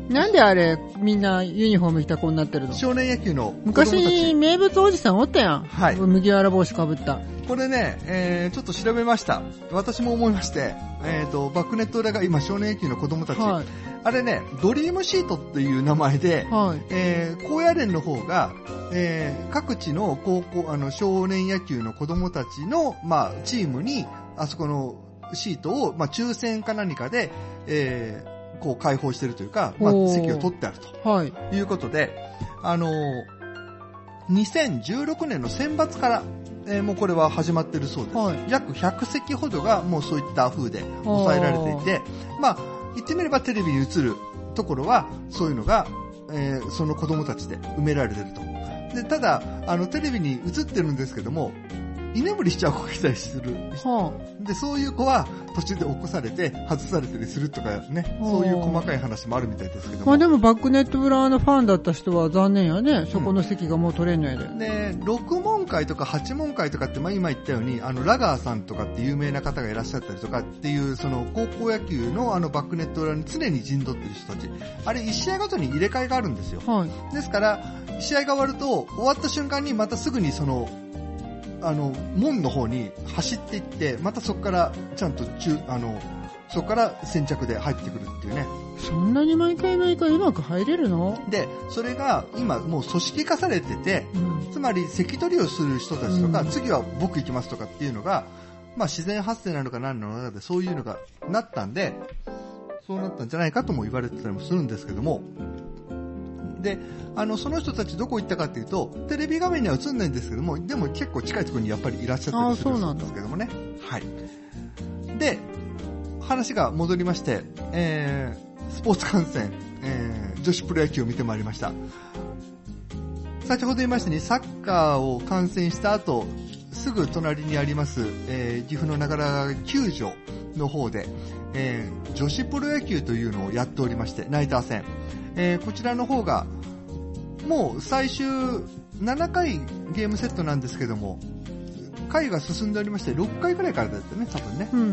なんであれ、みんなユニフォーム着た子になってるの？ 少年野球の子供たち。 昔、名物おじさんおったやん。 はい。 麦わら帽子かぶった。 これね、えー、ちょっと調べました。私も思いまして、えーと、バックネット裏が今少年野球の子供たち。はい、あれね、ドリームシートっていう名前で、はい、えー、高野連の方が、えー、各地の高校、あの、少年野球の子供たちの、まあ、チームに、あそこのシートを、まあ、抽選か何かで、えー、こう開放してるというか、まあ、席を取ってあると。はい。いうことで、あのー、にせんじゅうろくねんの選抜から、えー、もうこれは始まってるそうです、はい、約ひゃくせきほどがもうそういった風で抑えられていて、まあ言ってみればテレビに映るところはそういうのが、えー、その子供たちで埋められてると。でただあのテレビに映ってるんですけども、居眠りしちゃう子がいたりする、はあ、でそういう子は途中で起こされて外されたりするとかね、そういう細かい話もあるみたいですけども、 まあでもバックネット裏のファンだった人は残念やね、そこの席がもう取れんのやで、うん、 でろくもんかいとかはちもんかいとかって、まあ、今言ったようにあのラガーさんとかって有名な方がいらっしゃったりとかっていう、その高校野球のあのバックネット裏に常に陣取ってる人たち、あれいち試合ごとに入れ替えがあるんですよ、はい、ですから試合が終わると終わった瞬間にまたすぐにそのあの門の方に走っていって、またそこからちゃんと中あのそこから先着で入ってくるっていうね。 そんなに毎回毎回うまく入れるの？ でそれが今もう組織化されてて、うん、つまり席取りをする人たちとか、うん、次は僕行きますとかっていうのが、まあ、自然発生なのか何なのかでそういうのがなったんで、そうなったんじゃないかとも言われてたりもするんですけども、であのその人たちどこ行ったかっていうとテレビ画面には映んないんですけども、でも結構近いところにやっぱりいらっしゃったりするんですけどもね。はい。で話が戻りまして、えー、スポーツ観戦、えー、女子プロ野球を見てまいりました。先ほど言いましたようにサッカーを観戦した後すぐ隣にあります、えー、岐阜の長良川球場の方で、えー、女子プロ野球というのをやっておりまして、ナイター戦、えー、こちらの方がもう最終ななかいゲームセットなんですけども、回が進んでおりましてろっかいくらいからだったね、多分ね。 うん。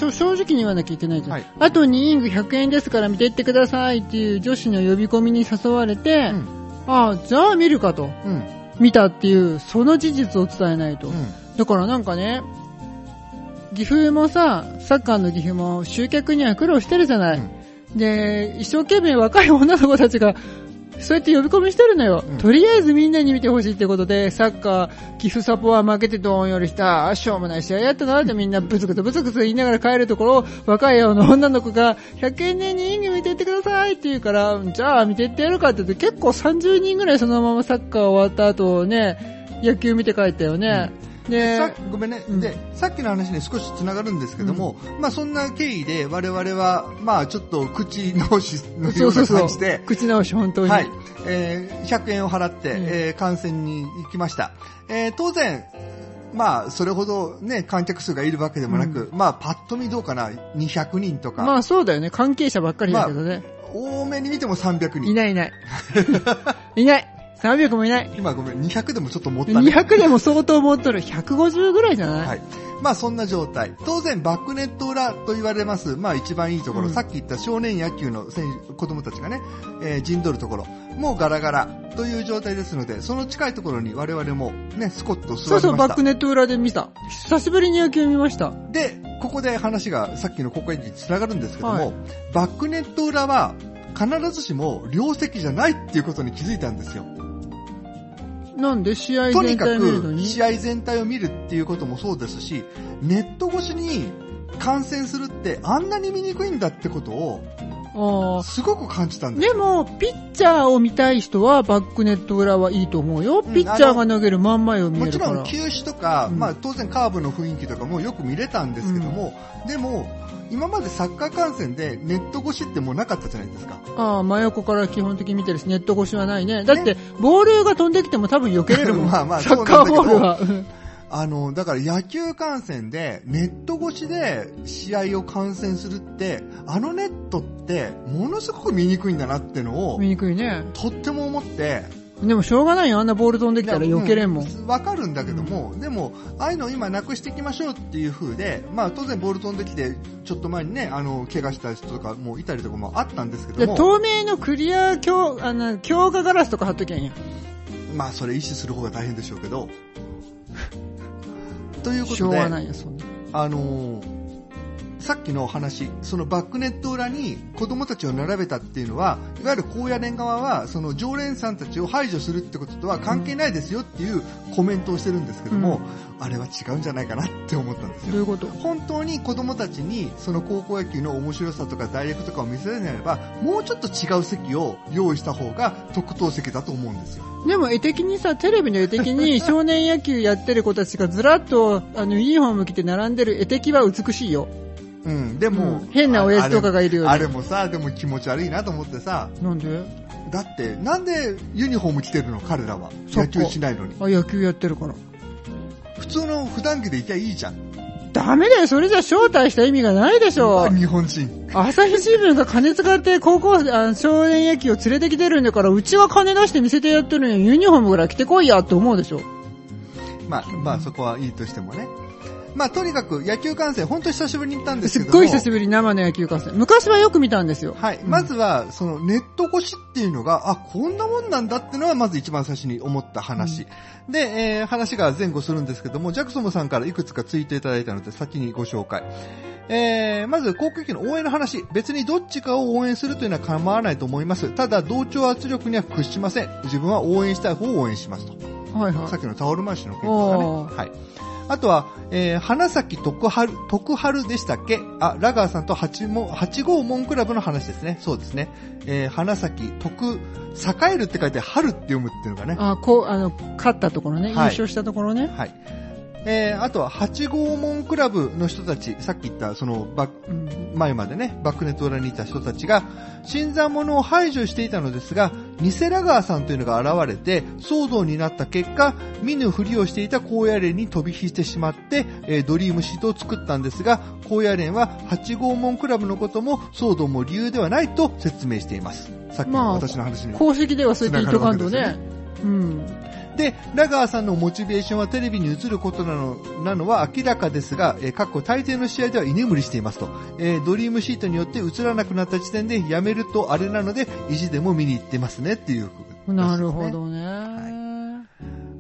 正直に言わなきゃいけないじゃん。はい、あとにイニングひゃくえんですから見ていってくださいっていう女子の呼び込みに誘われて、うん、ああ、じゃあ見るかと。うん、見たっていう、その事実を伝えないと。うん、だからなんかね、岐阜もさ、サッカーの岐阜も集客には苦労してるじゃない。うん、で、一生懸命若い女の子たちが、そうやって呼び込みしてるのよ、うん、とりあえずみんなに見てほしいってことで、サッカー岐阜サポは負けてどんよりしたあしょうもない試合やったなってみんなブツブツブツブツ言いながら帰るところを、若い女の子がひゃくえんでにイニング見ていってくださいって言うから、じゃあ見ていってやるかって言って、結構さんじゅうにんぐらいそのままサッカー終わった後ね、野球見て帰ったよね、うんでさごめんね、うん、でさっきの話に少しつながるんですけども、うん、まあそんな経緯で我々はまあちょっと口直しのような感じで口直し本当に、 はい、えー、ひゃくえんを払って、うん、えー、観戦に行きました。えー、当然まあそれほどね観客数がいるわけでもなく、うん、まあパッと見どうかなにひゃくにんとか、 まあそうだよね、関係者ばっかりだけどね、 まあ、多めに見てもさんびゃくにんいないいないいないさんびゃくもいない。 今ごめん、にひゃくでもちょっと持ったね。 にひゃくでも相当持っとる。ひゃくごじゅうぐらいじゃない？ はい。まあそんな状態。当然バックネット裏と言われます、まあ一番いいところ、うん、さっき言った少年野球の選手子供たちがね、えー、陣取るところ、もうガラガラという状態ですので、その近いところに我々もね、スコッと座りました。 そうそう、バックネット裏で見た。久しぶりに野球見ました。 で、ここで話がさっきの国会に繋がるんですけども、はい、バックネット裏は必ずしも両席じゃないっていうことに気づいたんですよ。 なんで試合全体を見るのに？ とにかく試合全体を見るっていうこともそうですし、ネット越しに観戦するってあんなに見にくいんだってことをすごく感じたんです。 でもピッチャーを見たい人はバックネット裏はいいと思うよ。ピッチャーが投げる真ん前を見えるから。 もちろん球種とか、うん、まあ当然カーブの雰囲気とかもよく見れたんですけども、うん、でも今までサッカー観戦でネット越しってもうなかったじゃないですか。 ああ、真横から基本的に見てるし、ネット越しはないね。だって、ボールが飛んできても多分避けれるもん。まあまあ、サッカーボールは。 あの、だから野球観戦でネット越しで試合を観戦するって、あのネットってものすごく見にくいんだなってのを、 見にくいね。 とっても思って、 でもしょうがないよ。あんなボール飛んできたら避けれんもん。 わ、うん、かるんだけども、うん、でも、ああいうのを今なくしていきましょうっていう風で、まあ当然ボール飛んできて、ちょっと前にね、あの、怪我した人とかもいたりとかもあったんですけども。 透明のクリア強、あの、強化ガラスとか貼っときゃいいんや。 まあそれ意識する方が大変でしょうけど。ということで、 しょうがないよ、そんな。 あのー、さっきの話、そのバックネット裏に子供たちを並べたっていうのは、いわゆる高野連側は、その常連さんたちを排除するってこととは関係ないですよっていうコメントをしてるんですけども、うん、あれは違うんじゃないかなって思ったんですよ。 どういうこと？ 本当に子供たちにその高校野球の面白さとか大学とかを見せられなければ、もうちょっと違う席を用意した方が特等席だと思うんですよ。 でも絵的にさ、テレビの絵的に少年野球やってる子たちがずらっとあのユニフォーム着て並んでる絵的は美しいよ。 うん、でも、うん、 変な親父とかがいるよね。 あれもさ、でも気持ち悪いなと思ってさ。 なんで？ だって、なんでユニフォーム着てるの彼らは。野球しないのに。 あ、野球やってるから。 普通の普段着でいきゃいいじゃん。 ダメだよ、それじゃ招待した意味がないでしょ。 日本人。 朝日新聞が金使って高校あ少年野球を連れてきてるんだから、うちは金出して見せてやってるのにユニフォームぐらい着てこいやって思うでしょ。 まあ、まあそこはいいとしてもね。まあとにかく野球観戦本当に久しぶりに行ったんですけども、 すっごい久しぶりに生の野球観戦。昔はよく見たんですよ。 はい。まずはそのネット越しっていうのが、あ、こんなもんなんだっていうのはまず一番最初に思った話。うん、で、えー、話が前後するんですけども、ジャクソムさんからいくつかツイートいただいたので先にご紹介。えー、まず高校野球の応援の話。別にどっちかを応援するというのは構わないと思います。ただ同調圧力には屈しません。自分は応援したい方を応援しますと。 はいはい。 さっきのタオル回しの件とかね。はい。あとは、えー、花咲徳春、徳春でしたっけ？あ、ラガーさんと八も、八号門クラブの話ですね。そうですね。えー、花咲徳、栄えるって書いて春って読むっていうのがね。 あ、こう、あの、勝ったところね。はい、優勝したところね。 はい。えー、あとは八号門クラブの人たち、さっき言ったそのバッ、うん、前までね、バックネット裏にいた人たちが、新参者を排除していたのですが、偽ラガーさんというのが現れて、騒動になった結果、見ぬふりをしていた高野連に飛び火してしまって、えー、ドリームシートを作ったんですが、高野連は八号門クラブのことも騒動も理由ではないと説明しています。さっきの私の話に、 まあ、公式ではそうやって言っとかんとね。うん。 で、ラガーさんのモチベーションはテレビに映ることなの、なのは明らかですが、えー、過去大抵の試合では居眠りしていますと。えー、ドリームシートによって映らなくなった時点でやめるとあれなので、意地でも見に行ってますねっていう、ね。 なるほどね。 はい、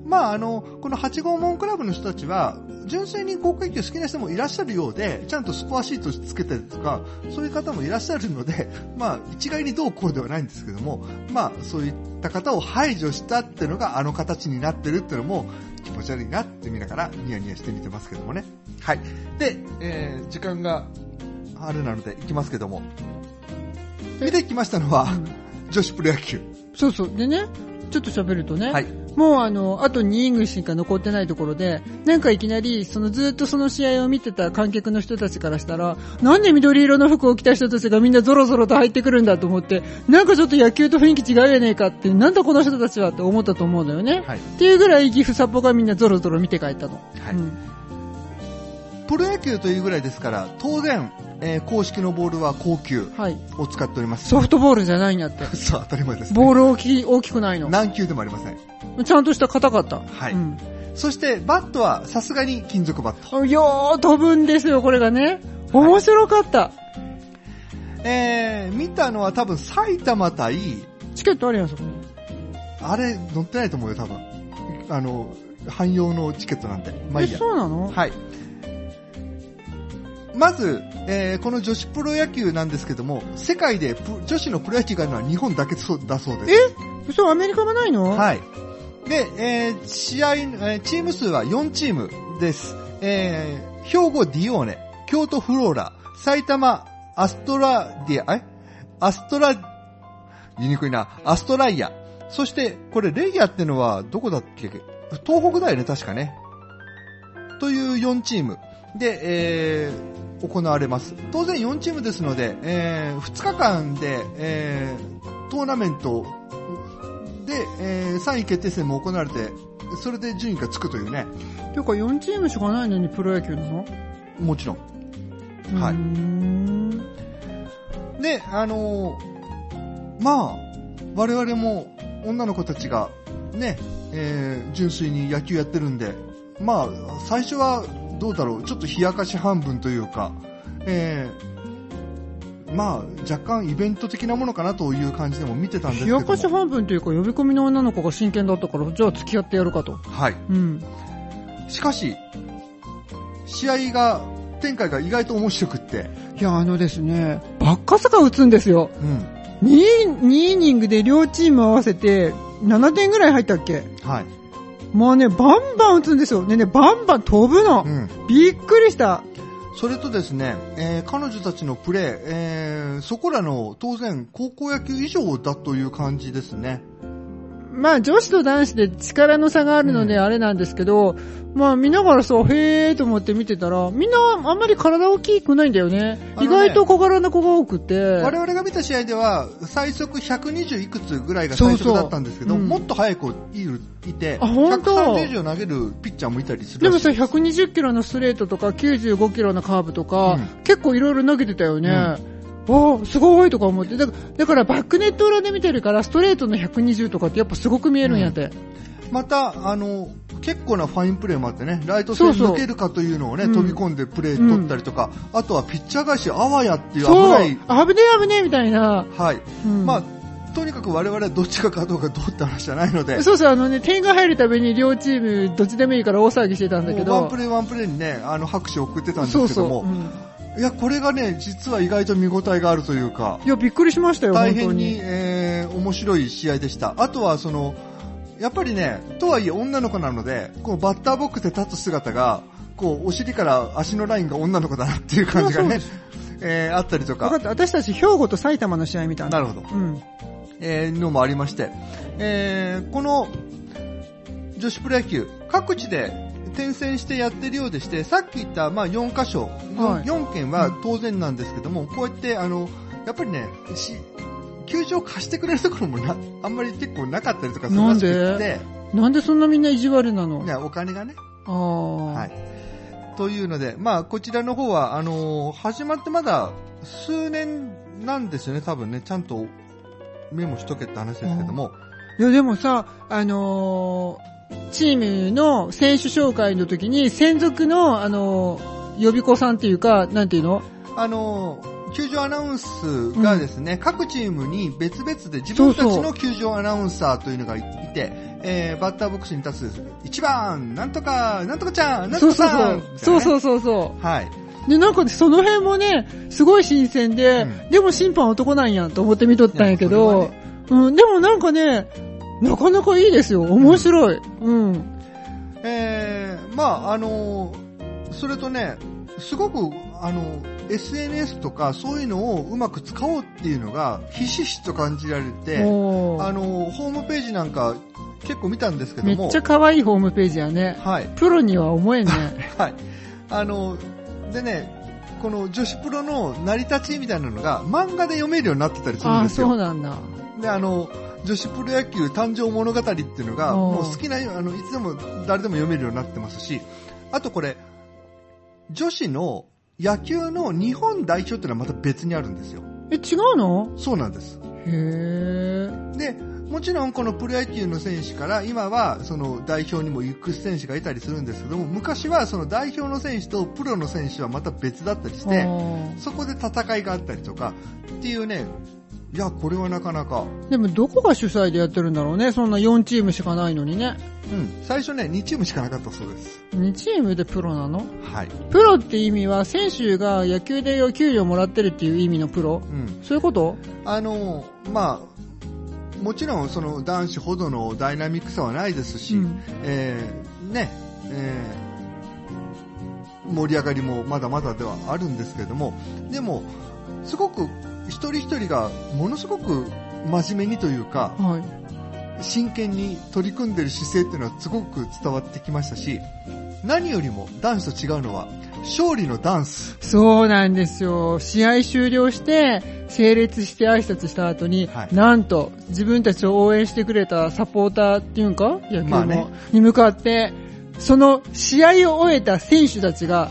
まああの、この八号門クラブの人たちは、純粋に高校野球好きな人もいらっしゃるようで、ちゃんとスコアシートつけたりとか、そういう方もいらっしゃるので、まあ一概にどうこうではないんですけども、まあそういった方を排除したっていうのがあの形になってるっていうのも気持ち悪いなって見ながらニヤニヤして見てますけどもね。はい。で、えー、時間があれなので行きますけども、見てきましたのは、うん、女子プロ野球。 そうそう。でね、ちょっと喋るとね、 はい、 もうあの、あとにイニングしか残ってないところで、なんかいきなり、そのずっとその試合を見てた観客の人たちからしたら、なんで緑色の服を着た人たちがみんなゾロゾロと入ってくるんだと思って、なんかちょっと野球と雰囲気違うやねえかって、なんだこの人たちはって思ったと思うんだよね。はい、っていうぐらい岐阜サポがみんなゾロゾロ見て帰ったの。はい、うん、 プロ野球というぐらいですから、当然、えー、公式のボールは高級を使っております、 はい、ソフトボールじゃないんだって。 そう、当たり前です、ね。 ボール大き大きくないの。 何球でもありません。 ちゃんとした硬かった。 はい。うん、そしてバットはさすがに金属バット。 よー飛ぶんですよ、これがね。面白かった。はい、 えー、見たのは多分埼玉対。 チケットあるやん、そこに。 あれ載ってないと思うよ、多分。あの、汎用のチケットなんで。まあいいや。 え、そうなの？ はい。まず、えー、この女子プロ野球なんですけども、世界で女子のプロ野球があるのは日本だけだそうです。 え？嘘、アメリカがないの？ はい。で、えー、試合、えー、チーム数はよんチームです。えー、兵庫ディオーネ、京都フローラ、埼玉アストラディア、えアストラ、言いにくいな、アストライア。そして、これレイヤってのはどこだっけ？東北だよね、確かね。というよんチームで、えー、行われます。当然よんチームですので、えー、ふつかかんで、えー、トーナメントで、えー、さんい決定戦も行われて、それで順位がつくというね。 ていうかよんチームしかないのにプロ野球なの？ もちろん。はい。で、あのー、まあ、我々も女の子たちがね、えー、純粋に野球やってるんで、まあ、最初はどうだろう、ちょっと冷やかし半分というか、えー、まあ、若干イベント的なものかなという感じでも見てたんですけども。 冷やかし半分というか、呼び込みの女の子が真剣だったから、じゃあ付き合ってやるかと。 はい。 うん。 しかし、試合が、展開が意外と面白くって。 いや、あのですね、バッカスカ打つんですよ。うん。に, にイニングで両チーム合わせてななてんぐらい入ったっけ？ はい。 もうね、バンバン打つんですよ。ねね、バンバン飛ぶの。うん、びっくりした。 それとですね、えー、彼女たちのプレー、えー、そこらの当然高校野球以上だという感じですね。 まあ女子と男子で力の差があるのであれなんですけど、うん、まあ見ながらそう、へーと思って見てたら、みんなあんまり体大きくないんだよね。ね、意外と小柄な子が多くて。 我々が見た試合では最速ひゃくにじゅういくつぐらいが最速だったんですけど、そうそう、うん、もっと速い子いて、あ、本当？ひゃくさんじゅう以上投げるピッチャーもいたりするらしい。 でもさ、ひゃくにじゅっキロのストレートとかきゅうじゅうごキロのカーブとか、うん、結構いろいろ投げてたよね。うんおー、すごいとか思って。だから、だからバックネット裏で見てるから、ストレートのひゃくにじゅうとかってやっぱすごく見えるんやって。うん、 また、あの、結構なファインプレーもあってね、ライト線抜けるかというのをね、そうそう飛び込んでプレー取ったりとか、うん、あとはピッチャー返し、あわやっていう危ない。 そう、危ねえ危ねえみたいな。 はい。うん、まあ、とにかく我々はどっちかかどうかどうって話じゃないので。 そうそう、あのね、点が入るたびに両チームどっちでもいいから大騒ぎしてたんだけど。 ワンプレーワンプレーにね、あの拍手を送ってたんですけども。そうそう、うんいや、これがね、実は意外と見応えがあるというか。 いや、びっくりしましたよ、 大変に、えー、面白い試合でした。あとは、その、やっぱりね、とはいえ女の子なので、こう、バッターボックスで立つ姿が、こう、お尻から足のラインが女の子だなっていう感じがね、えー、あったりとか。 分かった。私たち兵庫と埼玉の試合見たんだ。 なるほど。うん。えー、のもありまして、えー、この、女子プロ野球、各地で、転戦してやってるようでして、さっき言った、まあ、よんカ所、はい、よんけんは当然なんですけども、うん、こうやって、あの、やっぱりね、し球場を貸してくれるところもな、あんまり結構なかったりとかするらしくて。なんでなんでそんなみんな意地悪なの？ いや、お金がね。 ああ。 はい。というので、まあ、こちらの方は、あのー、始まってまだ数年なんですよね、多分ね、ちゃんとメモしとけって話ですけども。 いや、でもさ、あのー、チームの選手紹介の時に専属のあの予備校さんっていうかなんていうのあの球場アナウンスがですね、うん、各チームに別々で自分たちの球場アナウンサーというのがいて、えー、バッターボックスに立ついちばんなんとかなんとかちゃんなんとかさん、ね、 そうそうそうそうはい。 でなんかその辺もねすごい新鮮で、うん、でも審判男なんやと思って見とったんやけど、ね、うん、でもなんかねなかなかいいですよ。面白い。うん。うん、 えー、まあ、あのー、それとね、すごく、あの、エスエヌエス とかそういうのをうまく使おうっていうのが、ひしひしと感じられて、あの、ホームページなんか結構見たんですけども。 めっちゃ可愛いホームページやね。 はい。 プロには思えんね。 はい。あの、でね、この女子プロの成り立ちみたいなのが漫画で読めるようになってたりするんですよ。 あ、そうなんだ。 で、あの、女子プロ野球誕生物語っていうのが、もう好きな、あの、いつでも誰でも読めるようになってますし、あとこれ、女子の野球の日本代表っていうのはまた別にあるんですよ。 え、違うの？ そうなんです。 へー。 で、もちろんこのプロ野球の選手から今はその代表にも行く選手がいたりするんですけども、昔はその代表の選手とプロの選手はまた別だったりして、そこで戦いがあったりとかっていうね、いや、これはなかなか。 でもどこが主催でやってるんだろうね。そんなよんチームしかないのにね。 うん。最初ね、にチームしかなかったそうです。 にチームでプロなの？ はい。 プロって意味は選手が野球で給料もらってるっていう意味のプロ？うん。そういうこと？ あの、まあ、もちろんその男子ほどのダイナミックさはないですし、うん、えー、ね、えー、盛り上がりもまだまだではあるんですけれども、でも、すごく一人一人がものすごく真面目にというか、はい、真剣に取り組んでる姿勢っていうのはすごく伝わってきましたし、何よりも男子と違うのは勝利のダンス。 そうなんですよ。試合終了して整列して挨拶した後に、はい、なんと自分たちを応援してくれたサポーターっていうか野球の、まあね、に向かってその試合を終えた選手たちが、はい、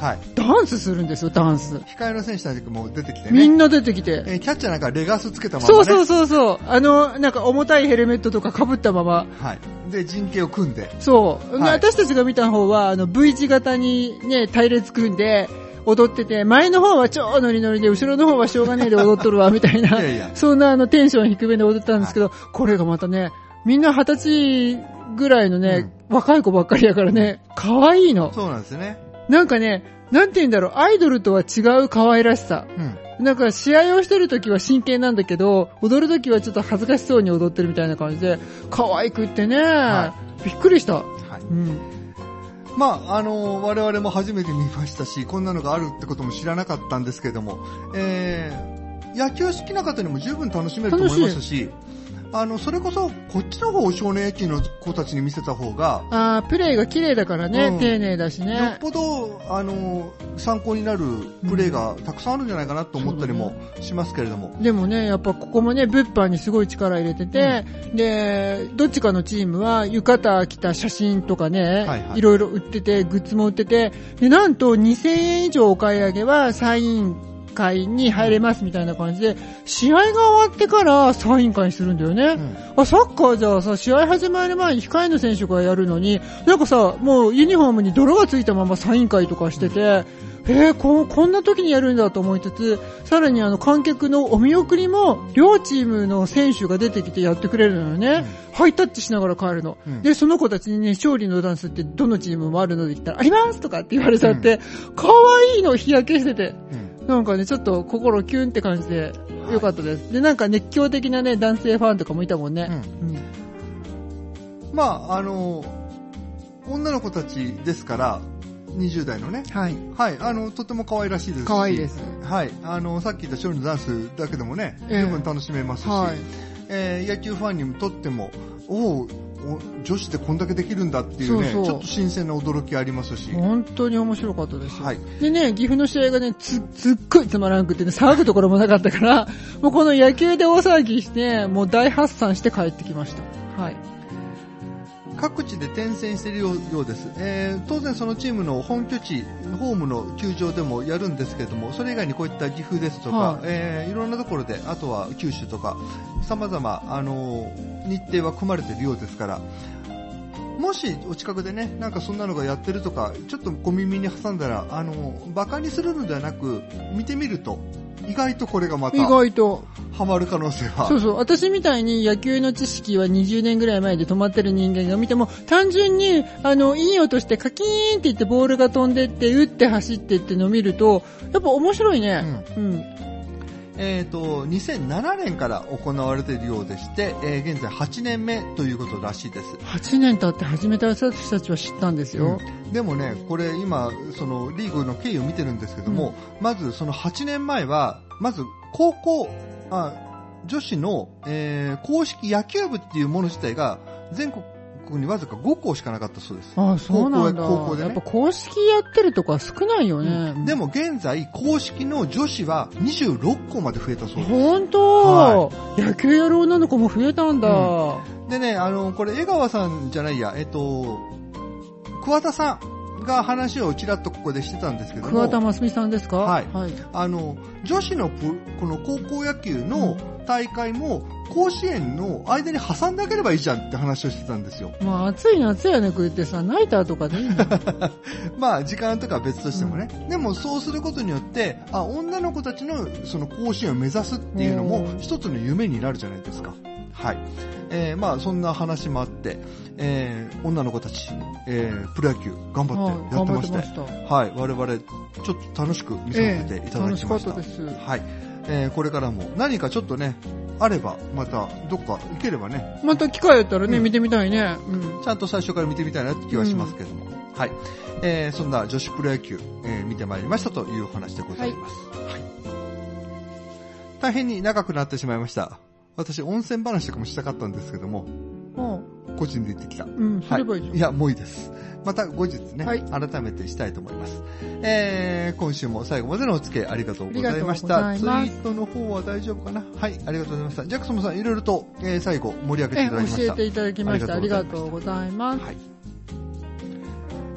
ダンスするんですよ、ダンス。 控えの選手たちも出てきてね。 みんな出てきて。 えー、キャッチャーなんかレガースつけたままね。 そうそうそうそう。あの、なんか重たいヘルメットとか被ったまま。 はい。で、陣形を組んで。 そう。 はい、 私たちが見た方は、あの、V 字型にね、隊列組んで、踊ってて、前の方は超ノリノリで、後ろの方はしょうがねえで踊っとるわ、みたいな。いやいやそんなあの、テンション低めで踊ってたんですけど、はい、これがまたね、みんな二十歳ぐらいのね、うん、若い子ばっかりやからね、可愛いの。 そうなんですよね。 なんかね、なんて言うんだろう、アイドルとは違う可愛らしさ。うん、なんか試合をしてるときは真剣なんだけど、踊るときはちょっと恥ずかしそうに踊ってるみたいな感じで、可愛くってね、はい、びっくりした。はいうん、 まあ、あのー、我々も初めて見ましたし、こんなのがあるってことも知らなかったんですけども、えー、野球好きな方にも十分楽しめると思いますし、あの、それこそ、こっちの方を少年野球の子たちに見せた方が、 ああ、プレーが綺麗だからね、うん、丁寧だしね。 よっぽど、あの、参考になるプレーがたくさんあるんじゃないかなと思ったりもしますけれども。 うん、でもね、やっぱここもね、物販にすごい力入れてて、うん、で、どっちかのチームは浴衣着た写真とかね、はいはい、いろいろ売ってて、グッズも売ってて、で、なんとにせんえん以上お買い上げはサイン、会に入れますみたいな感じで、試合が終わってからサイン会にするんだよね。うん、あ、サッカーじゃあさ、試合始まる前に控えの選手がやるのに、なんかさ、もうユニフォームに泥がついたままサイン会とかしてて、うん、えー、こ、こんな時にやるんだと思いつつ、さらにあの観客のお見送りも、両チームの選手が出てきてやってくれるのよね。うん、ハイタッチしながら帰るの。うん、で、その子たちにね、勝利のダンスってどのチームもあるので言ったら、ありますとかって言われちゃって、うん、かわいいの日焼けしてて。うんなんかね、ちょっと心キュンって感じでよかったです。はい、で、なんか熱狂的なね、男性ファンとかもいたもんね。うんうん、 まあ、あの、女の子たちですから、にじゅう代のね。はい。はい、あの、とても可愛らしいですし。 可愛いです。 はい。あの、さっき言った勝利のダンスだけでもね、十分楽しめますし、えーはいえー、野球ファンにとっても、おう、女子でこんだけできるんだっていうねそうそう、ちょっと新鮮な驚きありますし。 本当に面白かったですよ。はい。でね、岐阜の試合がね、つ、すっごいつまらなくてね、騒ぐところもなかったから、もうこの野球で大騒ぎして、もう大発散して帰ってきました。はい。 各地で転戦しているようです、えー、当然そのチームの本拠地ホームの球場でもやるんですけれどもそれ以外にこういった岐阜ですとか、はいえー、いろんなところであとは九州とか様々あの日程は組まれているようですからもしお近くでねなんかそんなのがやってるとかちょっと小耳に挟んだらあのバカにするのではなく見てみると意外とこれがまた意外とハマる可能性はそうそう私みたいに野球の知識はにじゅうねんぐらい前で止まってる人間が見ても単純にあのいい音してカキーンって言ってボールが飛んでって打って走ってってのを見るとやっぱ面白いねうん、うんえーと、にせんななねんから行われているようでして、えー、現在はちねんめということらしいです。 はちねん経って始めた人たちは知ったんですよ。 うん、でもね、これ今、そのリーグの経緯を見てるんですけども、うん、まずそのはちねんまえは、まず高校、あ女子の、えー、公式野球部っていうもの自体が全国にわずかご校しかなかったそうです。 ああ、そうなんだ。 高校でね。 やっぱ公式やってるとこは少ないよね。 うん、でも現在、公式の女子はにじゅうろっこまで増えたそうです。 ほんと、はい、野球やる女の子も増えたんだ。 うん、でね、あの、これ江川さんじゃないや、えっと、桑田さんが話をちらっとここでしてたんですけども。 桑田真澄さんですか？ はい。はい、あの、女子のこの高校野球の大会も、甲子園の間に挟んであげればいいじゃんって話をしてたんですよ。 まあ暑い夏やねくってさ、ナイターとかでいいのまあ時間とかは別としてもね、うん。でもそうすることによって、あ、女の子たちのその甲子園を目指すっていうのも一つの夢になるじゃないですか。はい。えー、まあそんな話もあって、えー、女の子たち、えー、プロ野球頑張ってやってまして、はい、ましたはい、我々ちょっと楽しく見させていただきました。 えー、楽しかったです。 はい。えー、これからも何かちょっとね、あれば、またどっか行ければね。 また機会やったらね、うん、見てみたいね、 うん。ちゃんと最初から見てみたいなって気はしますけども。うん、はい。えー、そんな女子プロ野球、えー、見てまいりましたというお話でございます。はい。はい、大変に長くなってしまいました。私、温泉話とかもしたかったんですけども。うん、個人で行ってきた。 うん、すればいいじゃん。 はい、いや、もういいです。また後日ね、はい、改めてしたいと思います。えー、今週も最後までのお付き合いありがとうございました。ツイートの方は大丈夫かな？はい、ありがとうございました。ジャクソンさん、いろいろと、えー、最後盛り上げていただきました。 教えていただきました。ありがとうございます。はい、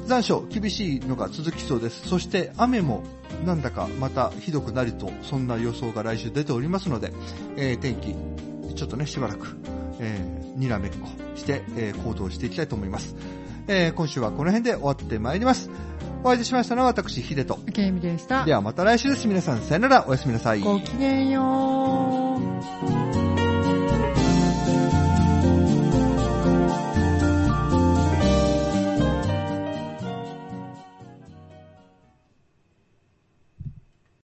残暑厳しいのが続きそうです。そして雨もなんだかまたひどくなると、そんな予想が来週出ておりますので、えー、天気ちょっとねしばらく、えー、にらめっこして、えー、行動していきたいと思います。えー、今週はこの辺で終わってまいります。お会いしましたのは私ヒデとケイミでした。 ではまた来週です。皆さんさよなら、おやすみなさい。 ごきげんよう。